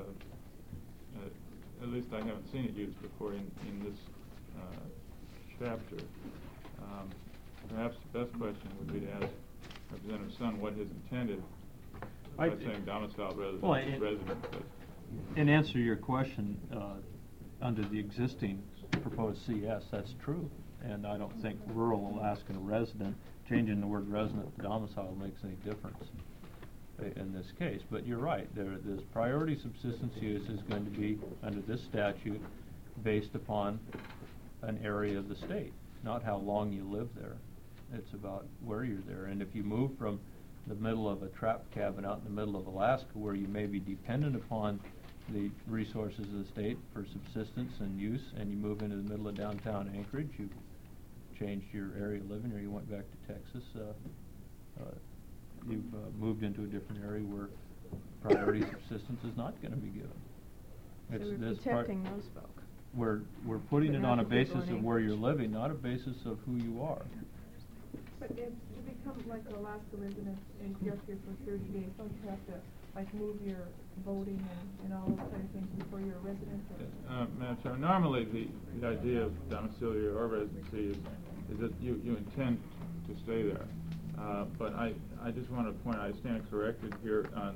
at least I haven't seen it used before in this chapter. Perhaps the best question would be to ask Representative Sun what his intent is. I- I'm not saying domicile rather Well, than resident, but. In answer to your question, under the existing proposed CS, that's true. And I don't think rural Alaskan resident, changing the word resident to domicile makes any difference in this case. But you're right, this priority subsistence use is going to be, under this statute, based upon an area of the state, not how long you live there. It's about where you're there. And if you move from the middle of a trap cabin out in the middle of Alaska, where you may be dependent upon the resources of the state for subsistence and use, and you move into the middle of downtown Anchorage, you changed your area of living, or you went back to Texas, you've moved into a different area where priority subsistence is not going to be given. So we're protecting those folk. We're putting But it not on a the people basis in of where you're living, not a basis of who you are. But if to become like an Alaska resident and you're here for 30 days, don't you have to like move your voting and all those kind of things before you're a resident? Madam Chair, normally the idea of domiciliary or residency is that you intend to stay there. But I just want to point out, I stand corrected here on,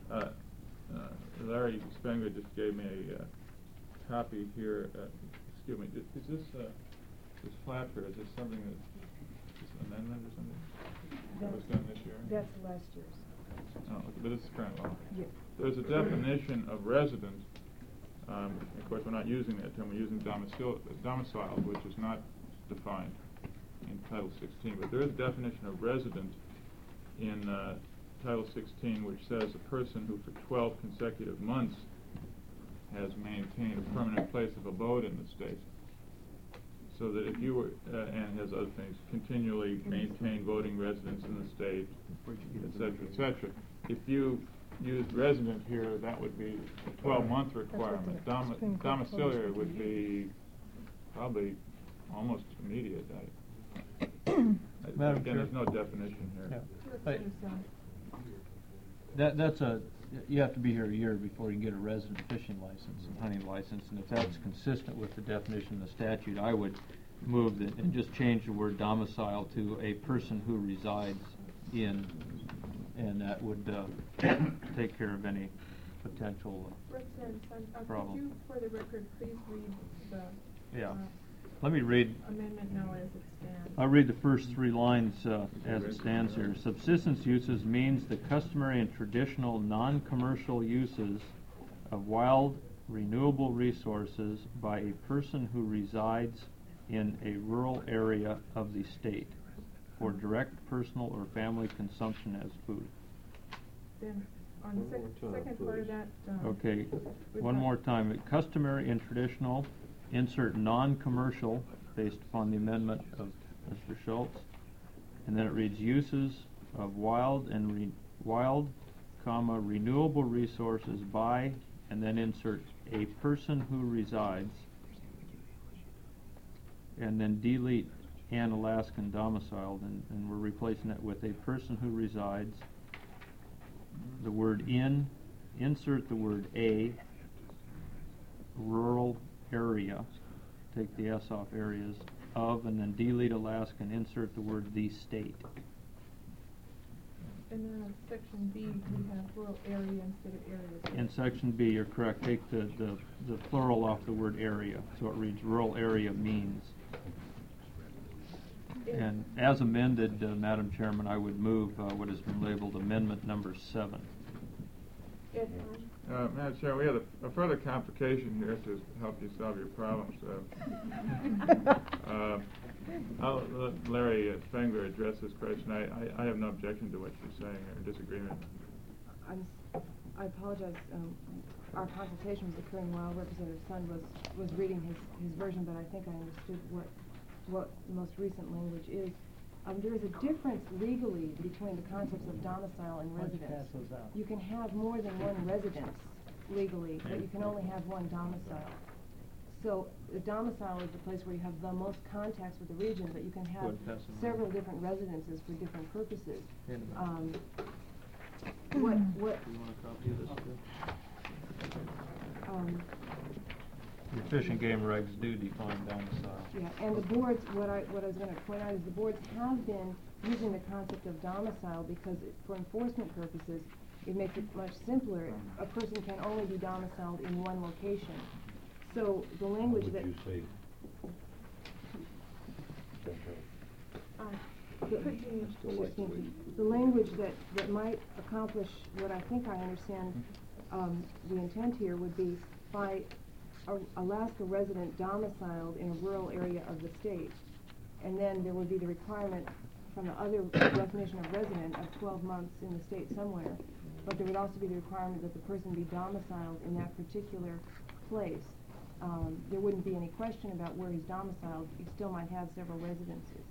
Larry Spengler just gave me a copy here, excuse me, is this flap here, is this something that, this amendment or something? That was done this year? That's last year's. Oh, okay, but this is current law. Yeah. There's a definition of resident, of course we're not using that term, we're using domicile, which is not defined in Title 16, but there is a definition of resident in Title 16, which says a person who for 12 consecutive months has maintained a permanent place of abode in the state. So that if you were, and has other things, continually maintain voting residence in the state, et cetera, et cetera. If you used resident here, that would be a 12-month requirement. Domiciliary would be probably almost immediate. Madam Again, Chair. there's no definition here. That's you have to be here a year before you can get a resident fishing license and hunting license, and if that's consistent with the definition of the statute, I would move that and just change the word domicile to a person who resides in, and that would take care of any potential Representative Sun, problem. could you, for the record, please read the Yeah. Let me read. amendment now as it stands? I'll read the first 3 lines as it stands here. Subsistence uses means the customary and traditional non-commercial uses of wild, renewable resources by a person who resides in a rural area of the state for direct personal or family consumption as food. Then, on the second part of that, Okay, we've one got- more time. Customary and traditional, insert non-commercial, based upon the amendment of Mr. Schultz. And then it reads uses of wild, renewable resources by, and then insert a person who resides, and then delete an Alaskan domiciled, and we're replacing it with a person who resides. The word in, insert the word a, rural area, take the S off areas, of, and then delete Alaska and insert the word the state. And then on section B, we have rural area instead of areas. In section B, you're correct, take the plural off the word area, so it reads rural area means. And as amended, Madam Chairman, I would move what has been labeled amendment number 7. Madam Chair, we had a further complication here to help you solve your problems. I'll let Larry Spengler address this question. I have no objection to what you're saying or disagreement. I apologize. Our consultation was occurring while Representative Sun was reading his version, but I think I understood what the most recent language is. There is a difference legally between the concepts of domicile and residence. You can have more than one residence legally, but you can only have one domicile. So the domicile is the place where you have the most contacts with the region, but you can have several different residences for different purposes. What? Do you want a copy of this? Your Fish and Game regs do define domicile. Yeah, and the boards, what I was going to point out is the boards have been using the concept of domicile because for enforcement purposes, it makes it much simpler. A person can only be domiciled in one location. So the language What that... would you say? Continue. Sure, thank you. The language that might accomplish what I think I understand the intent here would be by a Alaska resident domiciled in a rural area of the state. And then there would be the requirement from the other definition of resident of 12 months in the state somewhere. But there would also be the requirement that the person be domiciled in that particular place. There wouldn't be any question about where he's domiciled. He still might have several residences.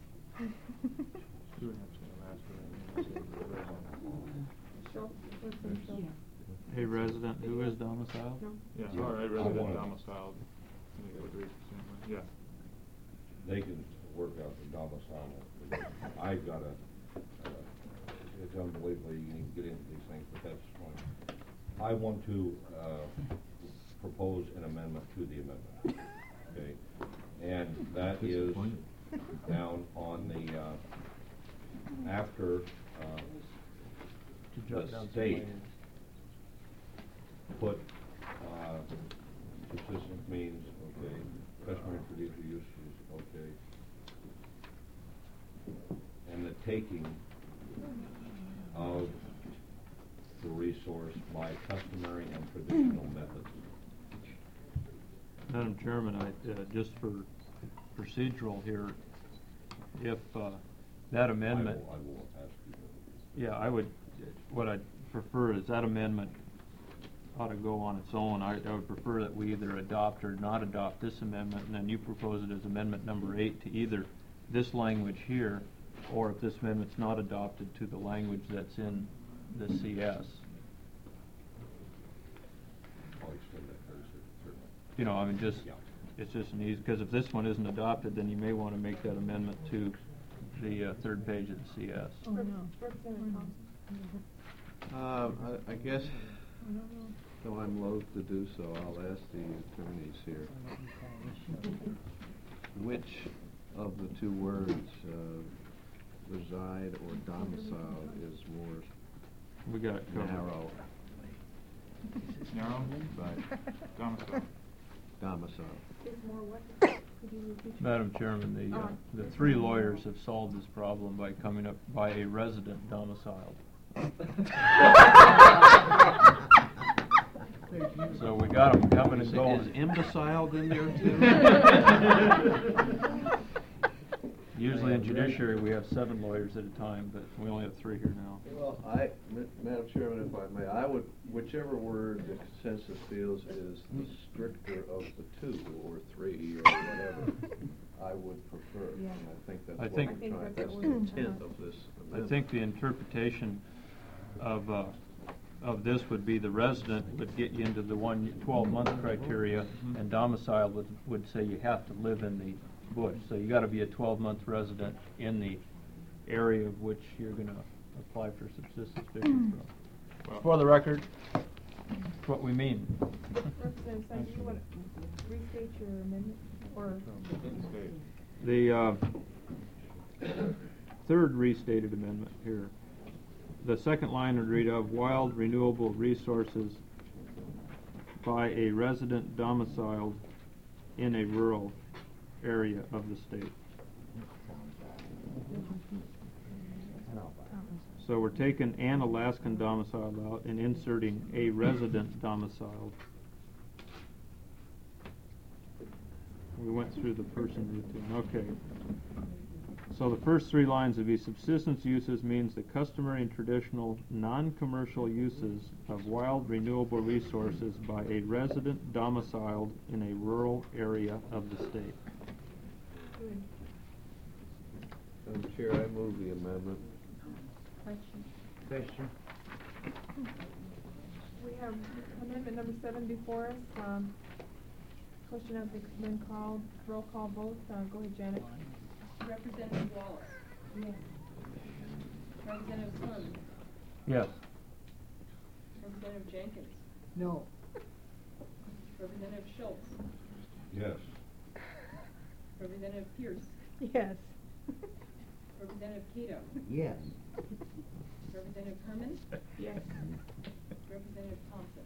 A resident who is domiciled? No. Yeah, Yeah. or a I resident wanna- domiciled, I think it would read the same way, yeah. They can work out the domicile. I've got it's unbelievable you can even get into these things, but that's fine. I want to, propose an amendment to the amendment, okay? And that is down on the, after, the state put, subsistence means, okay, customary and traditional uses, okay. And the taking of the resource by customary and traditional methods. Madam Chairman, just for procedural here, if that amendment... I will ask you. Yeah, what I'd prefer is that amendment ought to go on its own. I would prefer that we either adopt or not adopt this amendment, and then you propose it as amendment number 8 to either this language here, or if this amendment's not adopted, to the language that's in the CS. I'll extend that courtesy, certainly. You know, I mean, Yeah. it's just an easy, because if this one isn't adopted, then you may want to make that amendment to the third page of the CS. Oh, no. Representative Thompson. I guess, though I'm loath to do so, I'll ask the attorneys here. Which of the two words, reside or domicile, is more We got it covered. narrow? Narrow? Right. Domicile. Domicile. Is more what? Could you repeat? Madam Chairman, the three lawyers have solved this problem by coming up by a resident domiciled. So we got them coming and going. Is imbecile in there too? Usually in judiciary, we have 7 lawyers at a time, but we only have 3 here now. Well, Madam Chairman, if I may, I would, whichever word the consensus feels is the stricter of the 2 or 3 or whatever, I would prefer. Yeah. And I think that's I what think- we're trying, that's that's what the we're intent of this amendment. I think the interpretation of this would be the resident would get you into the 12-month criteria, and domicile would say you have to live in the bush. So you got to be a 12-month resident in the area of which you're going to apply for subsistence fishing from. Well- For the record, that's what we mean. Representative Sykes, you want to restate your amendment, or? The third restated amendment here. The second line would read, of wild renewable resources by a resident domiciled in a rural area of the state. So we're taking an Alaskan domiciled out and inserting a resident domiciled. We went through the person routine. Okay. So the first 3 lines would be subsistence uses means the customary and traditional non-commercial uses of wild renewable resources by a resident domiciled in a rural area of the state. Good. Madam Chair, I move the amendment. Question? We have amendment number 7 before us. Question has been called. Roll call vote. Go ahead, Janet. Representative Wallace. Yes. Representative Sun. Yes. Representative Jenkins. No. Representative Schultz. Yes. Representative Pierce. Yes. Representative Keto? Yes. Representative Herman? Yes. Representative Thompson?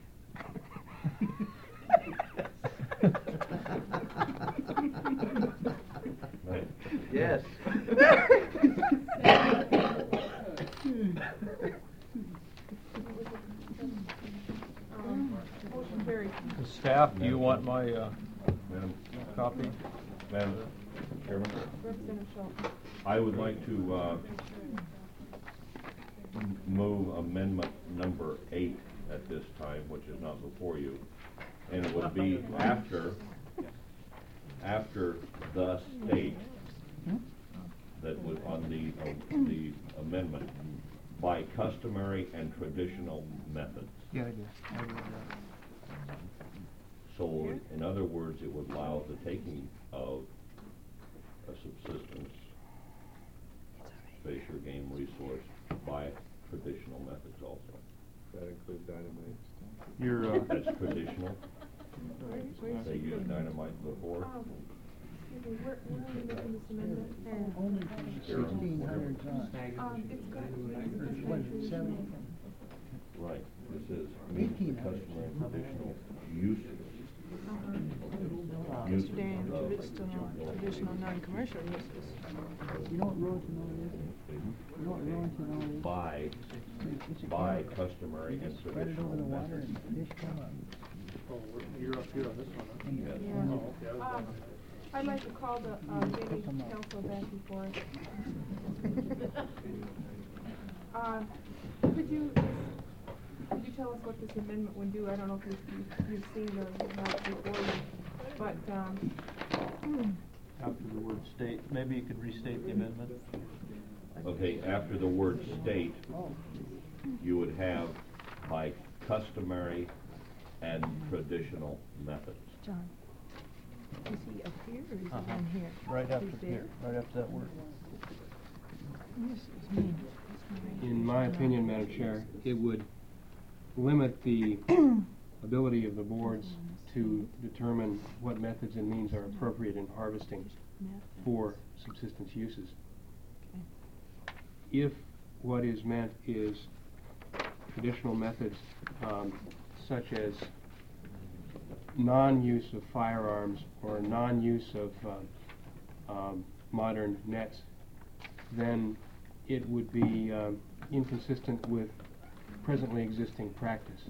Yes. Motion carried. Staff, do you want my, Madam, copy? Madam Chairman, Representative Schultz. I would like to, move amendment number 8 at this time, which is not before you. And it would be after the state that was on the amendment, by customary and traditional methods. Yeah, I do. So, in other words, it would allow the taking of a subsistence fish or game resource by traditional methods also. That include dynamite? Your, That's traditional. They used dynamite before. Excuse me, where are you making this amendment? Only from 1600s on. It's got, What is it, 70? Right. This is means the 1800s. customary and traditional uses. Customary and traditional non-commercial uses. You know what Rotenone is? You know what Rotenone is? By customary and Spread it traditional over the water methods. and fish come up. You're up here on this one, huh? Yes. Yeah. Oh, okay, I was I'd like to call the, Jamie Council back before us. Could you tell us what this amendment would do? I don't know if you've seen the map before you, but, after the word state, maybe you could restate the amendment? Okay, after the word state, you would have by customary and traditional methods. John, is he up here or is he down here? Right after He's there? here, right after that word. This is me. In my opinion, Madam Chair, it would limit the ability of the boards to determine what methods and means are appropriate in harvesting for subsistence uses. If what is meant is traditional methods, such as non-use of firearms or non-use of modern nets, then it would be inconsistent with presently existing practice.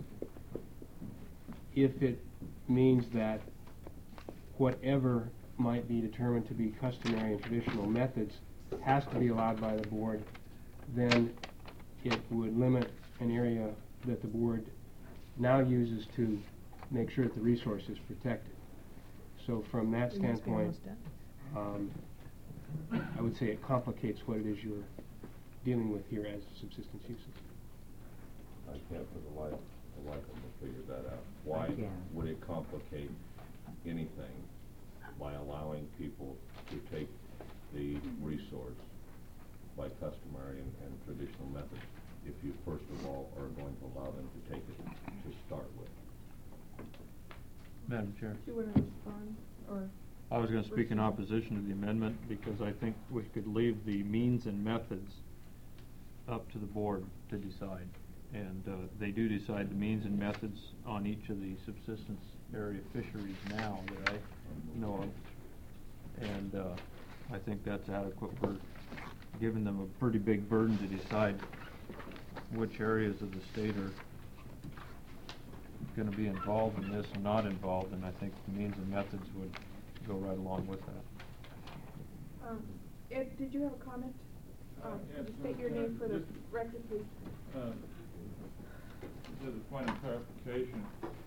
If it means that whatever might be determined to be customary and traditional methods has to be allowed by the board, then it would limit an area that the board now uses to make sure that the resource is protected. So from that We must be standpoint, almost done. I would say it complicates what it is you're dealing with here as subsistence uses. I can't for the life of them to figure that out. Why can. would it complicate anything by allowing people to take the resource by customary and traditional methods if you first of all are going to allow them to take it to start with? Madam Chair. do you want to respond, or? I was going to speak in opposition to the amendment because I think we could leave the means and methods up to the board to decide. And they do decide the means and methods on each of the subsistence area fisheries now that I know of. And I think that's adequate. We're giving them a pretty big burden to decide which areas of the state are going to be involved in this and not involved, and I think the means and methods would go right along with that. Ed, did you have a comment? Yes, State your name for the just- record, please. Just a point of clarification.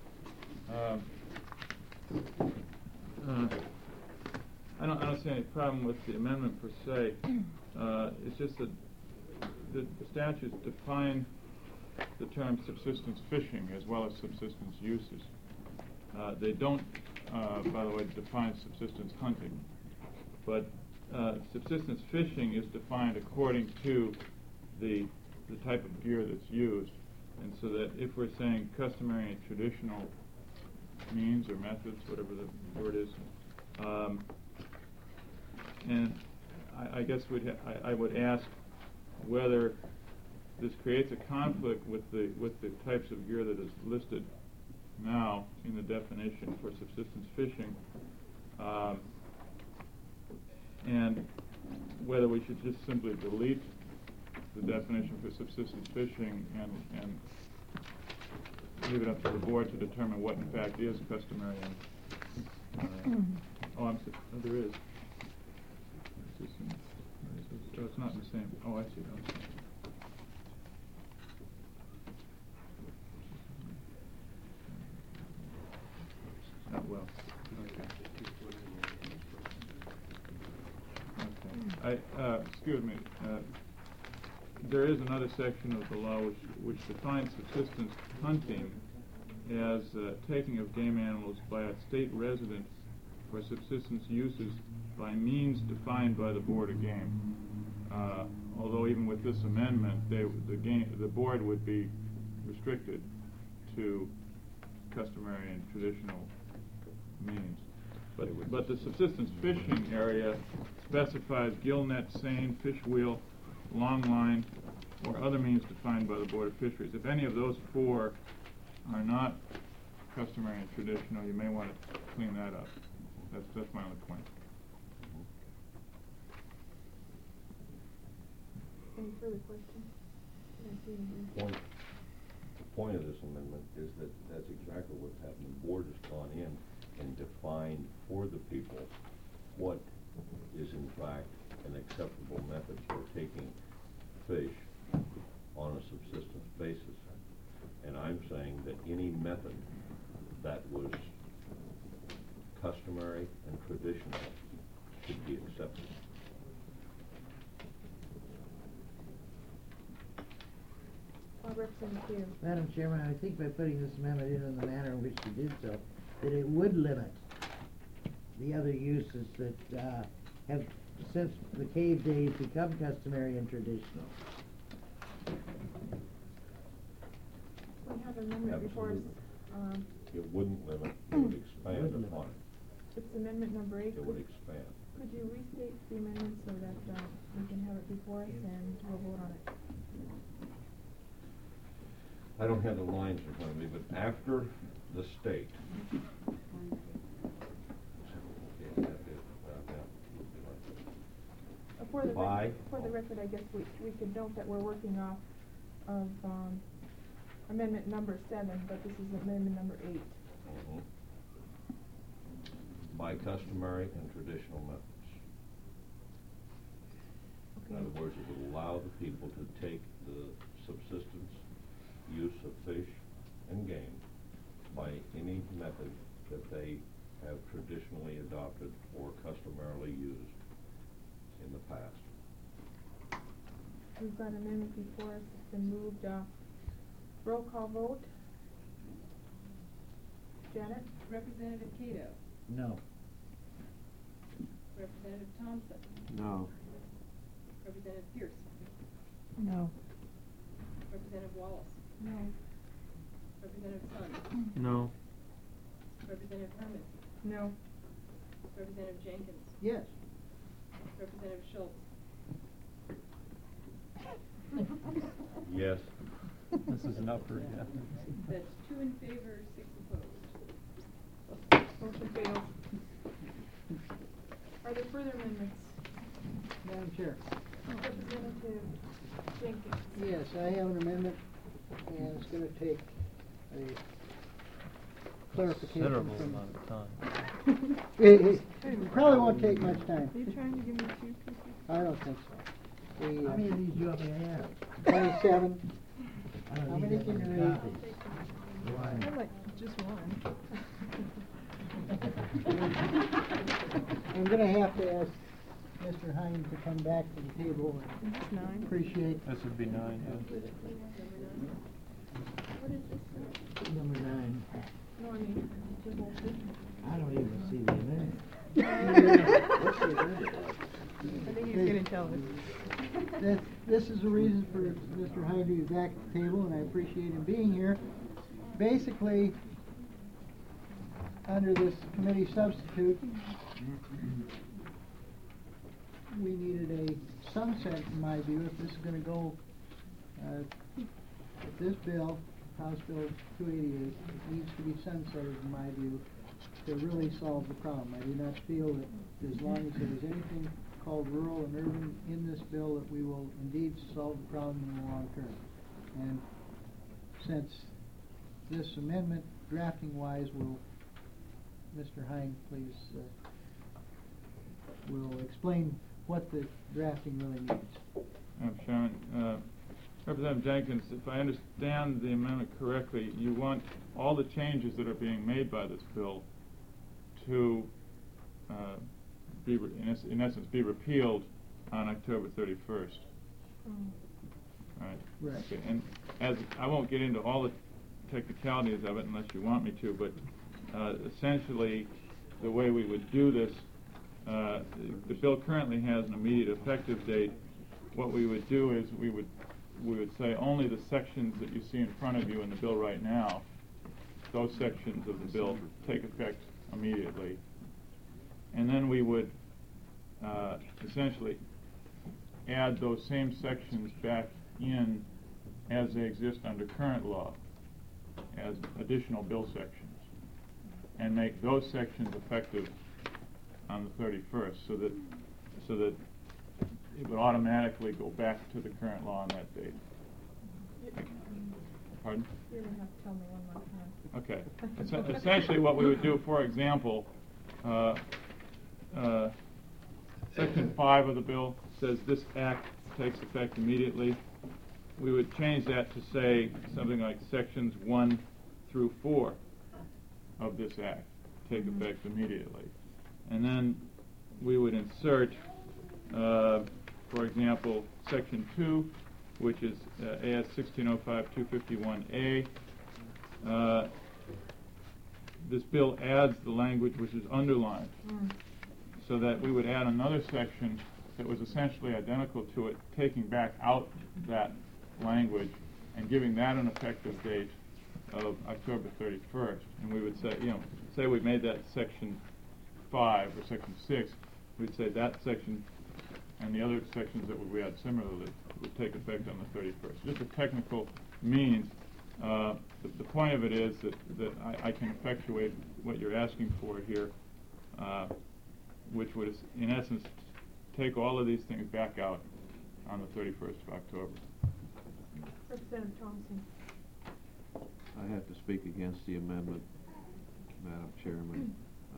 I don't see any problem with the amendment per se. It's just that the statutes define the term subsistence fishing as well as subsistence uses. They don't, by the way, define subsistence hunting. But subsistence fishing is defined according to the type of gear that's used. And so that if we're saying customary and traditional means or methods, whatever the word is, and I guess I would ask whether this creates a conflict with the types of gear that is listed now in the definition for subsistence fishing, and whether we should just simply delete the definition for subsistence fishing and leave it up to the board to determine what in fact is customary. There is. So it's not the same. Oh, I see. Well, okay. Excuse me. There is another section of the law which defines subsistence hunting as taking of game animals by a state resident for subsistence uses by means defined by the Board of Game. Although even with this amendment, the board would be restricted to customary and traditional means. But the subsistence fishing area specifies gill net, seine, fish wheel, long line, or other means defined by the Board of Fisheries. If any of those four are not customary and traditional, you may want to clean that up. That's my only point. Any further questions? The point of this amendment is that that's exactly what's happened. The board has gone in and defined for the people what is in fact an acceptable method for taking fish on a subsistence basis. And I'm saying that any method that was customary and traditional should be accepted. Madam Chairman, I think by putting this amendment in the manner in which you did so, that it would limit the other uses that have, since the cave days, become customary and traditional. We have an amendment before us. It wouldn't limit, it would expand upon it. It's amendment number 8. It would expand. Could you restate the amendment so that we can have it before us and we'll vote on it? I don't have the lines in front of me, but after the state. For the record, I guess we could note that we're working off of amendment number 7, but this is amendment number 8. Mm-hmm. By customary and traditional methods. Okay. In other words, it would allow the people to take the subsistence use of fish and game by any method that they have traditionally adopted or customarily used in the past. We've got an amendment before us. It's been moved. Roll call vote. Janet? Representative Cato. No. Representative Thompson. No. Representative Pierce. No. Representative Wallace. No. Representative Sun. No. Representative Herman. No. Representative Jenkins. Yes. Representative Schultz. Yes. This is enough for That's 2 in favor, 6 opposed. Motion fails. Are there further amendments? Madam Chair. Representative Jenkins. Yes, I have an amendment, and it's going to take a clarification considerable from... amount of time. It probably won't take much time. Are you trying to give me 2 pieces? I don't think so. How many of these do you want me to have? 27. I don't How need many that can many you read? copies. I'd One. like just one. I'm going to have to ask Mr. Hines to come back to the table and Is this 9? appreciate... This would be 9, What is this? Number 9. No, I mean, the whole thing. I don't even see the amendment. What's the amendment? I think he's going to tell us. This is the reason for Mr. Hyde to be back at the table, and I appreciate him being here. Basically, under this committee substitute, we needed sunset, in my view, if this is gonna go, if this bill, House Bill 288, needs to be sunsetted, in my view, to really solve the problem. I do not feel that as long as there is anything called rural and urban in this bill, that we will indeed solve the problem in the long term. And since this amendment, drafting-wise, will, Mr. Hine, please, will explain what the drafting really means. Madam Chairman, Representative Jenkins, if I understand the amendment correctly, you want all the changes that are being made by this bill to be, in essence, be repealed on October 31st. Right. Right. Okay. And as I won't get into all the technicalities of it unless you want me to, but essentially the way we would do this, the bill currently has an immediate effective date. What we would do is we would say only the sections that you see in front of you in the bill right now, those sections of the bill take effect immediately. And then we would essentially add those same sections back in as they exist under current law as additional bill sections, and make those sections effective on the 31st, so that it would automatically go back to the current law on that date. Pardon? You're gonna have to tell me one more time. Okay. Essentially what we would do, for example, Section 5 of the bill says this act takes effect immediately. We would change that to say something like Sections 1 through 4 of this act take effect immediately. And then we would insert, for example, Section 2, which is AS 1605-251A. This bill adds the language which is underlined, so that we would add another section that was essentially identical to it, taking back out that language and giving that an effective date of October 31st. And we would say, say we made that Section 5 or Section 6, we'd say that section and the other sections that we add similarly would take effect on the 31st. Just a technical means. The point of it is that I can effectuate what you're asking for here, which would, in essence, take all of these things back out on the 31st of October. Representative Thompson. I have to speak against the amendment, Madam Chairman.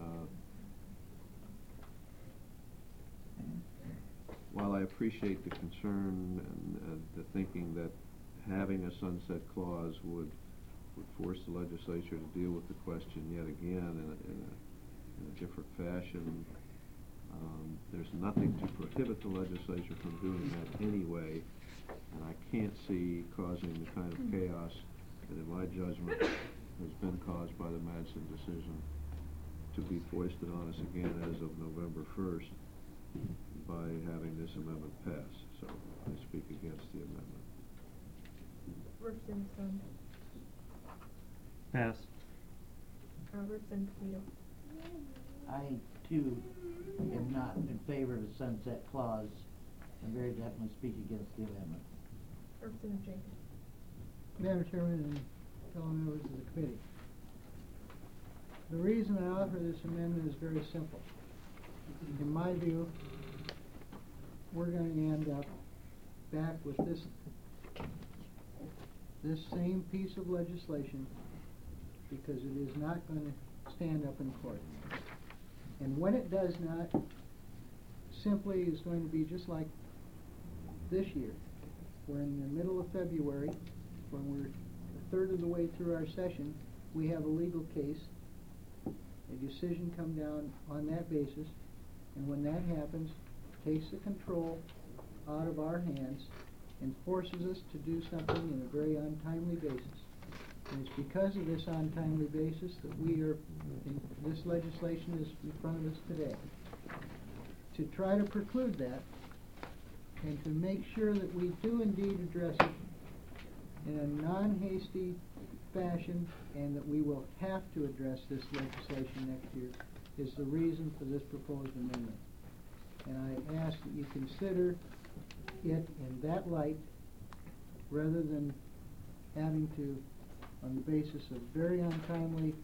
While I appreciate the concern and the thinking that having a sunset clause would force the legislature to deal with the question yet again in a different fashion, there's nothing to prohibit the legislature from doing that anyway, and I can't see causing the kind of chaos that, in my judgment, has been caused by the Madison decision to be foisted on us again as of November 1st by having this amendment pass. So I speak against the amendment. Representative Stone. Pass. Representative Vito. I, too, am not in favor of a sunset clause, and very definitely speak against the amendment. Representative Jenkins. Madam Chairman and fellow members of the committee, the reason I offer this amendment is very simple. In my view, we're going to end up back with this same piece of legislation, because it is not going to stand up in court. And when it does not, simply is going to be just like this year. We're in the middle of February, when we're a third of the way through our session, we have a legal case, a decision come down on that basis, and when that happens, takes the control out of our hands and forces us to do something in a very untimely basis. And it's because of this untimely basis that this legislation is in front of us today. To try to preclude that, and to make sure that we do indeed address it in a non-hasty fashion, and that we will have to address this legislation next year, is the reason for this proposed amendment. And I ask that you consider it in that light, rather than having to, on the basis of very untimely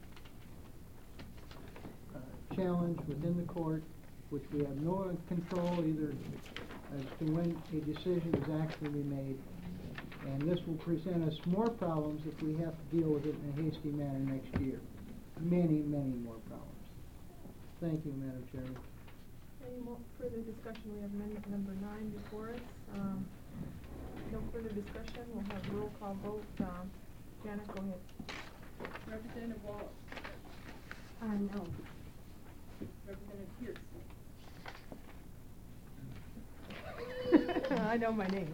challenge within the court, which we have no control either as to when a decision is actually made. And this will present us more problems if we have to deal with it in a hasty manner next year. Many, many more problems. Thank you, Madam Chairman. Any more further discussion? We have amendment number 9 before us. No further discussion. We'll have roll call vote. Janet, go ahead. Representative Wallace. No. Representative Pierce. I know my name.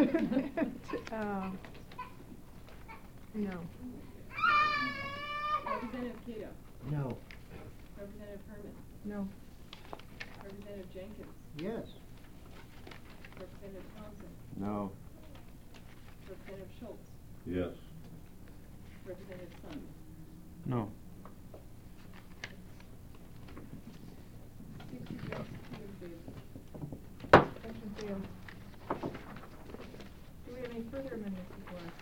No. Representative Cato. No. Representative Herman. No. Representative Jenkins. Yes. Representative Thompson. No. Representative Schultz. Yes. Representative Sun. No. 6 yes, 2 in favor. Motion fails. Do we have any further amendments before us?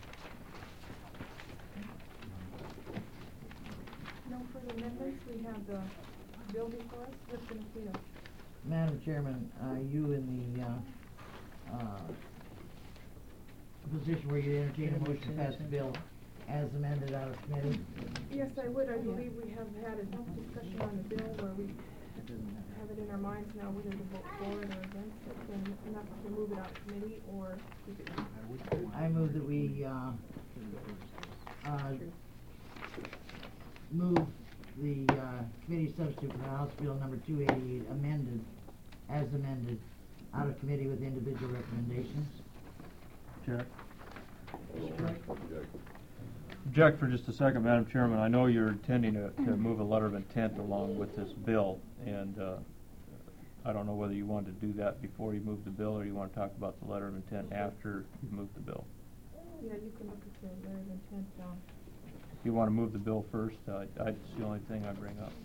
No further amendments. We have the bill before us. Representative Cato. Madam Chairman, you in the position where you entertain a motion to pass the bill as amended out of committee? Yes, I would. I believe we have had enough discussion on the bill where we have it in our minds now whether to vote for it or against it, and enough to move it out of committee or keep it in. I move that we move the committee substitute for House Bill number 288 amended, as amended, out of committee with individual recommendations. Chair. Object. Object for just a second, Madam Chairman. I know you're intending to move a letter of intent along with this bill, and I don't know whether you want to do that before you move the bill, or you want to talk about the letter of intent after you move the bill. Yeah, you can look at the letter of intent. If you want to move the bill first, that's the only thing I bring up.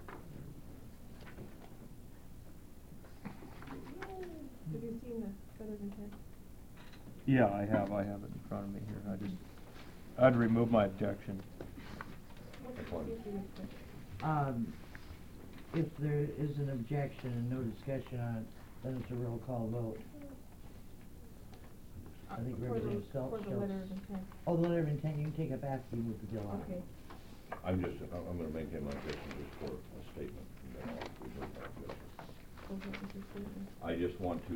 Have you seen the letter of intent? Yeah, I have it in front of me here. I'd remove my objection. If there is an objection and no discussion on it, then it's a roll call vote. I think Representative Schultz. For the letter of intent. Oh, the letter of intent, you can take it back, you move the bill out. Okay. I'm gonna maintain my objection just for a statement, and then I'll reserve my objection. Go ahead with your statement. I just want to,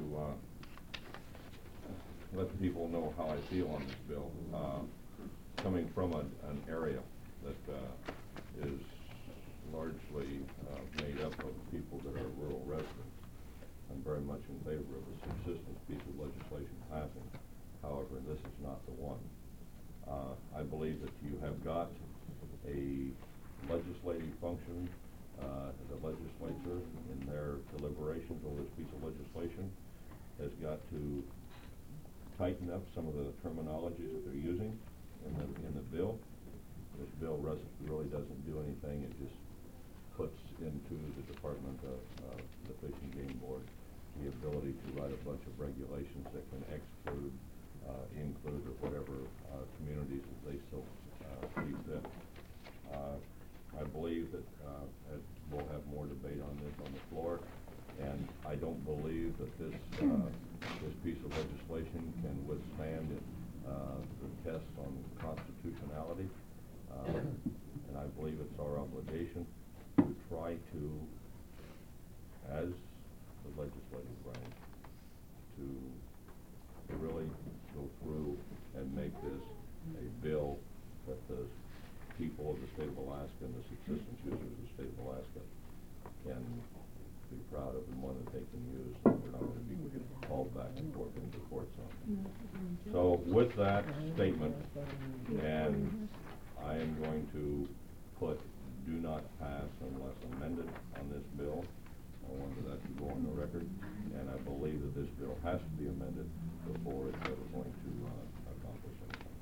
let the people know how I feel on this bill. Coming from an area that, is largely, made up of people that are rural residents, I'm very much in favor of a subsistence piece of legislation passing. However, this is not the one. I believe that you have got a legislative function. The legislature, in their deliberations over this piece of legislation, has got to tighten up some of the terminologies that they're using in the bill. This bill really doesn't do anything. It just puts into the Department of the Fish and Game Board the ability to write a bunch of regulations that can exclude, include, or whatever communities that they so see fit. I believe that we'll have more debate on this on the floor, and I don't believe that this piece of legislation can withstand the test on constitutionality. And I believe it's our obligation to try to, as the legislative branch, to really go through and make this a bill that the people of the state of Alaska and the subsistence users of the state of Alaska can be proud of, and one that they can use, and we're not going to be called back and forth into courts on. So with that statement, and I am going to put do not pass unless amended on this bill. I wanted that to go on the record, and I believe that this bill has to be amended before it's ever going to accomplish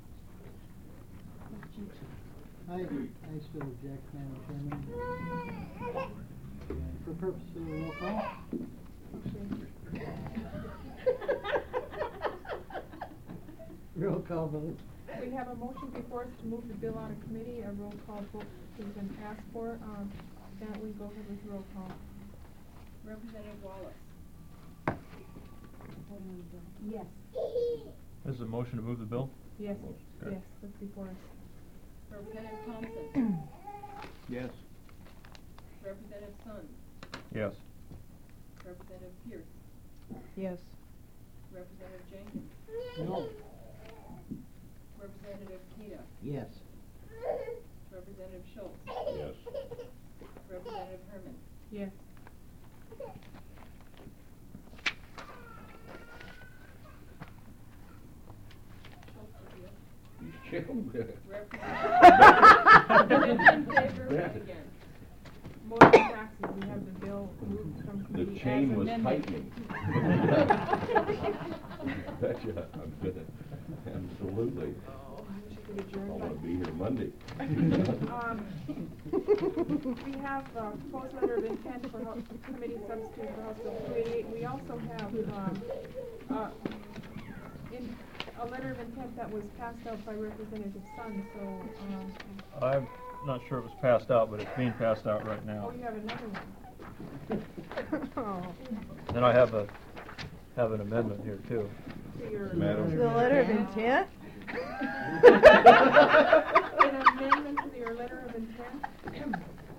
anything. I still object, Madam Chairman. For purposes of the roll call. Roll call vote. We have a motion before us to move the bill out of committee. A roll call vote has been asked for. That we go ahead with roll call. Representative Wallace. Yes. This is a motion to move the bill? Yes, Okay. yes, that's before us. Representative Thompson. Yes. Representative Sun. Yes. Representative Pierce. Yes. Representative Jenkins. No. Representative Kita. Yes. Representative Schultz. Yes. Representative Herman. Yes. He's chilled. Representative in favor, again. Motion passes. We have the bill moved from The committee chain as was amended. tightening. Betcha, I'm good. Absolutely. Oh, I wish I could adjourn, I but- wanna be here Monday. We have a proposed letter of intent for committee substitute for House Bill 288. We also have, in a letter of intent that was passed out by Representative Sun, so, I'm not sure it was passed out, but it's being passed out right oh, now. you have another one. Oh. Then I have an amendment here too. To your. Madam- The letter of intent? An amendment to your letter of intent?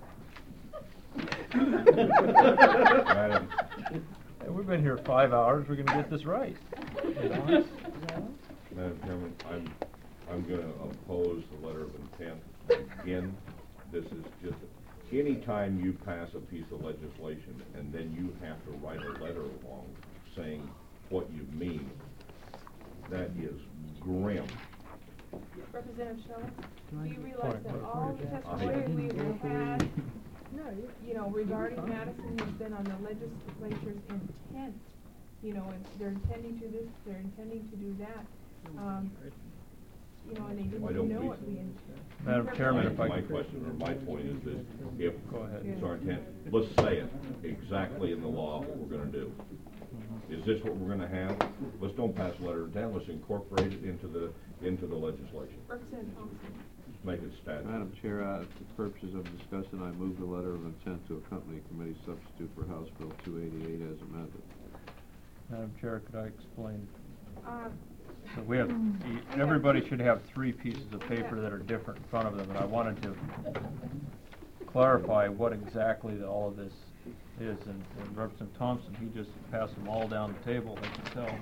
Madam, Hey, we've been here 5 hours, we're gonna get this right. You know? Madam Chairman, I'm gonna oppose the letter of intent. Again, this is just, any time you pass a piece of legislation and then you have to write a letter along saying what you mean, that is grim. Representative Schultz, do you realize Fine, that fine. all the testimony we've had, you know, regarding Madison has been on the legislature's intent? You know, and they're intending to this, they're intending to do that. You know, and they Why didn't don't know we- what we intended. Madam Chairman, if I My could. question, or my point is this, if Go ahead. it's our intent, let's say it exactly in the law what we're gonna do. Is this what we're gonna have? Let's don't pass a letter of intent, let's incorporate it into the legislation. Representative Thompson. Make it statute. Madam Chair, for purposes of discussion, I move the letter of intent to accompany committee substitute for House Bill 288 as amended. Madam Chair, could I explain? Uh, So we have, everybody should have 3 pieces of paper that are different in front of them, and I wanted to clarify what exactly all of this is, and Representative Thompson, he just passed them all down the table, I can tell.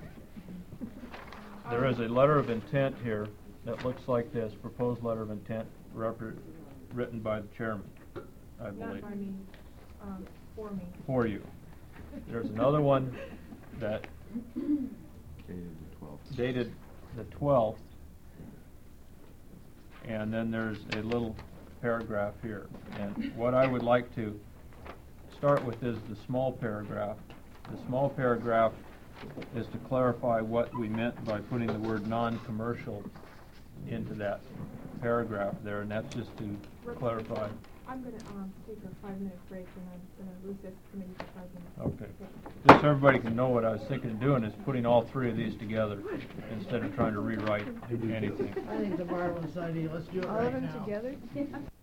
There is a letter of intent here that looks like this, proposed letter of intent written by the chairman, I believe. not by me, for me. For you. There's another one that Dated the 12th. dated the 12th, and then there's a little paragraph here. And what I would like to start with is the small paragraph. The small paragraph is to clarify what we meant by putting the word non-commercial into that paragraph there, and that's just to clarify. I'm gonna, take a 5-minute break, and I'm gonna recess the committee for 5 minutes. Okay. Just so everybody can know what I was thinking of doing is putting all 3 of these together instead of trying to rewrite anything. I think it's a marvelous idea. Let's do it All right of them now. together?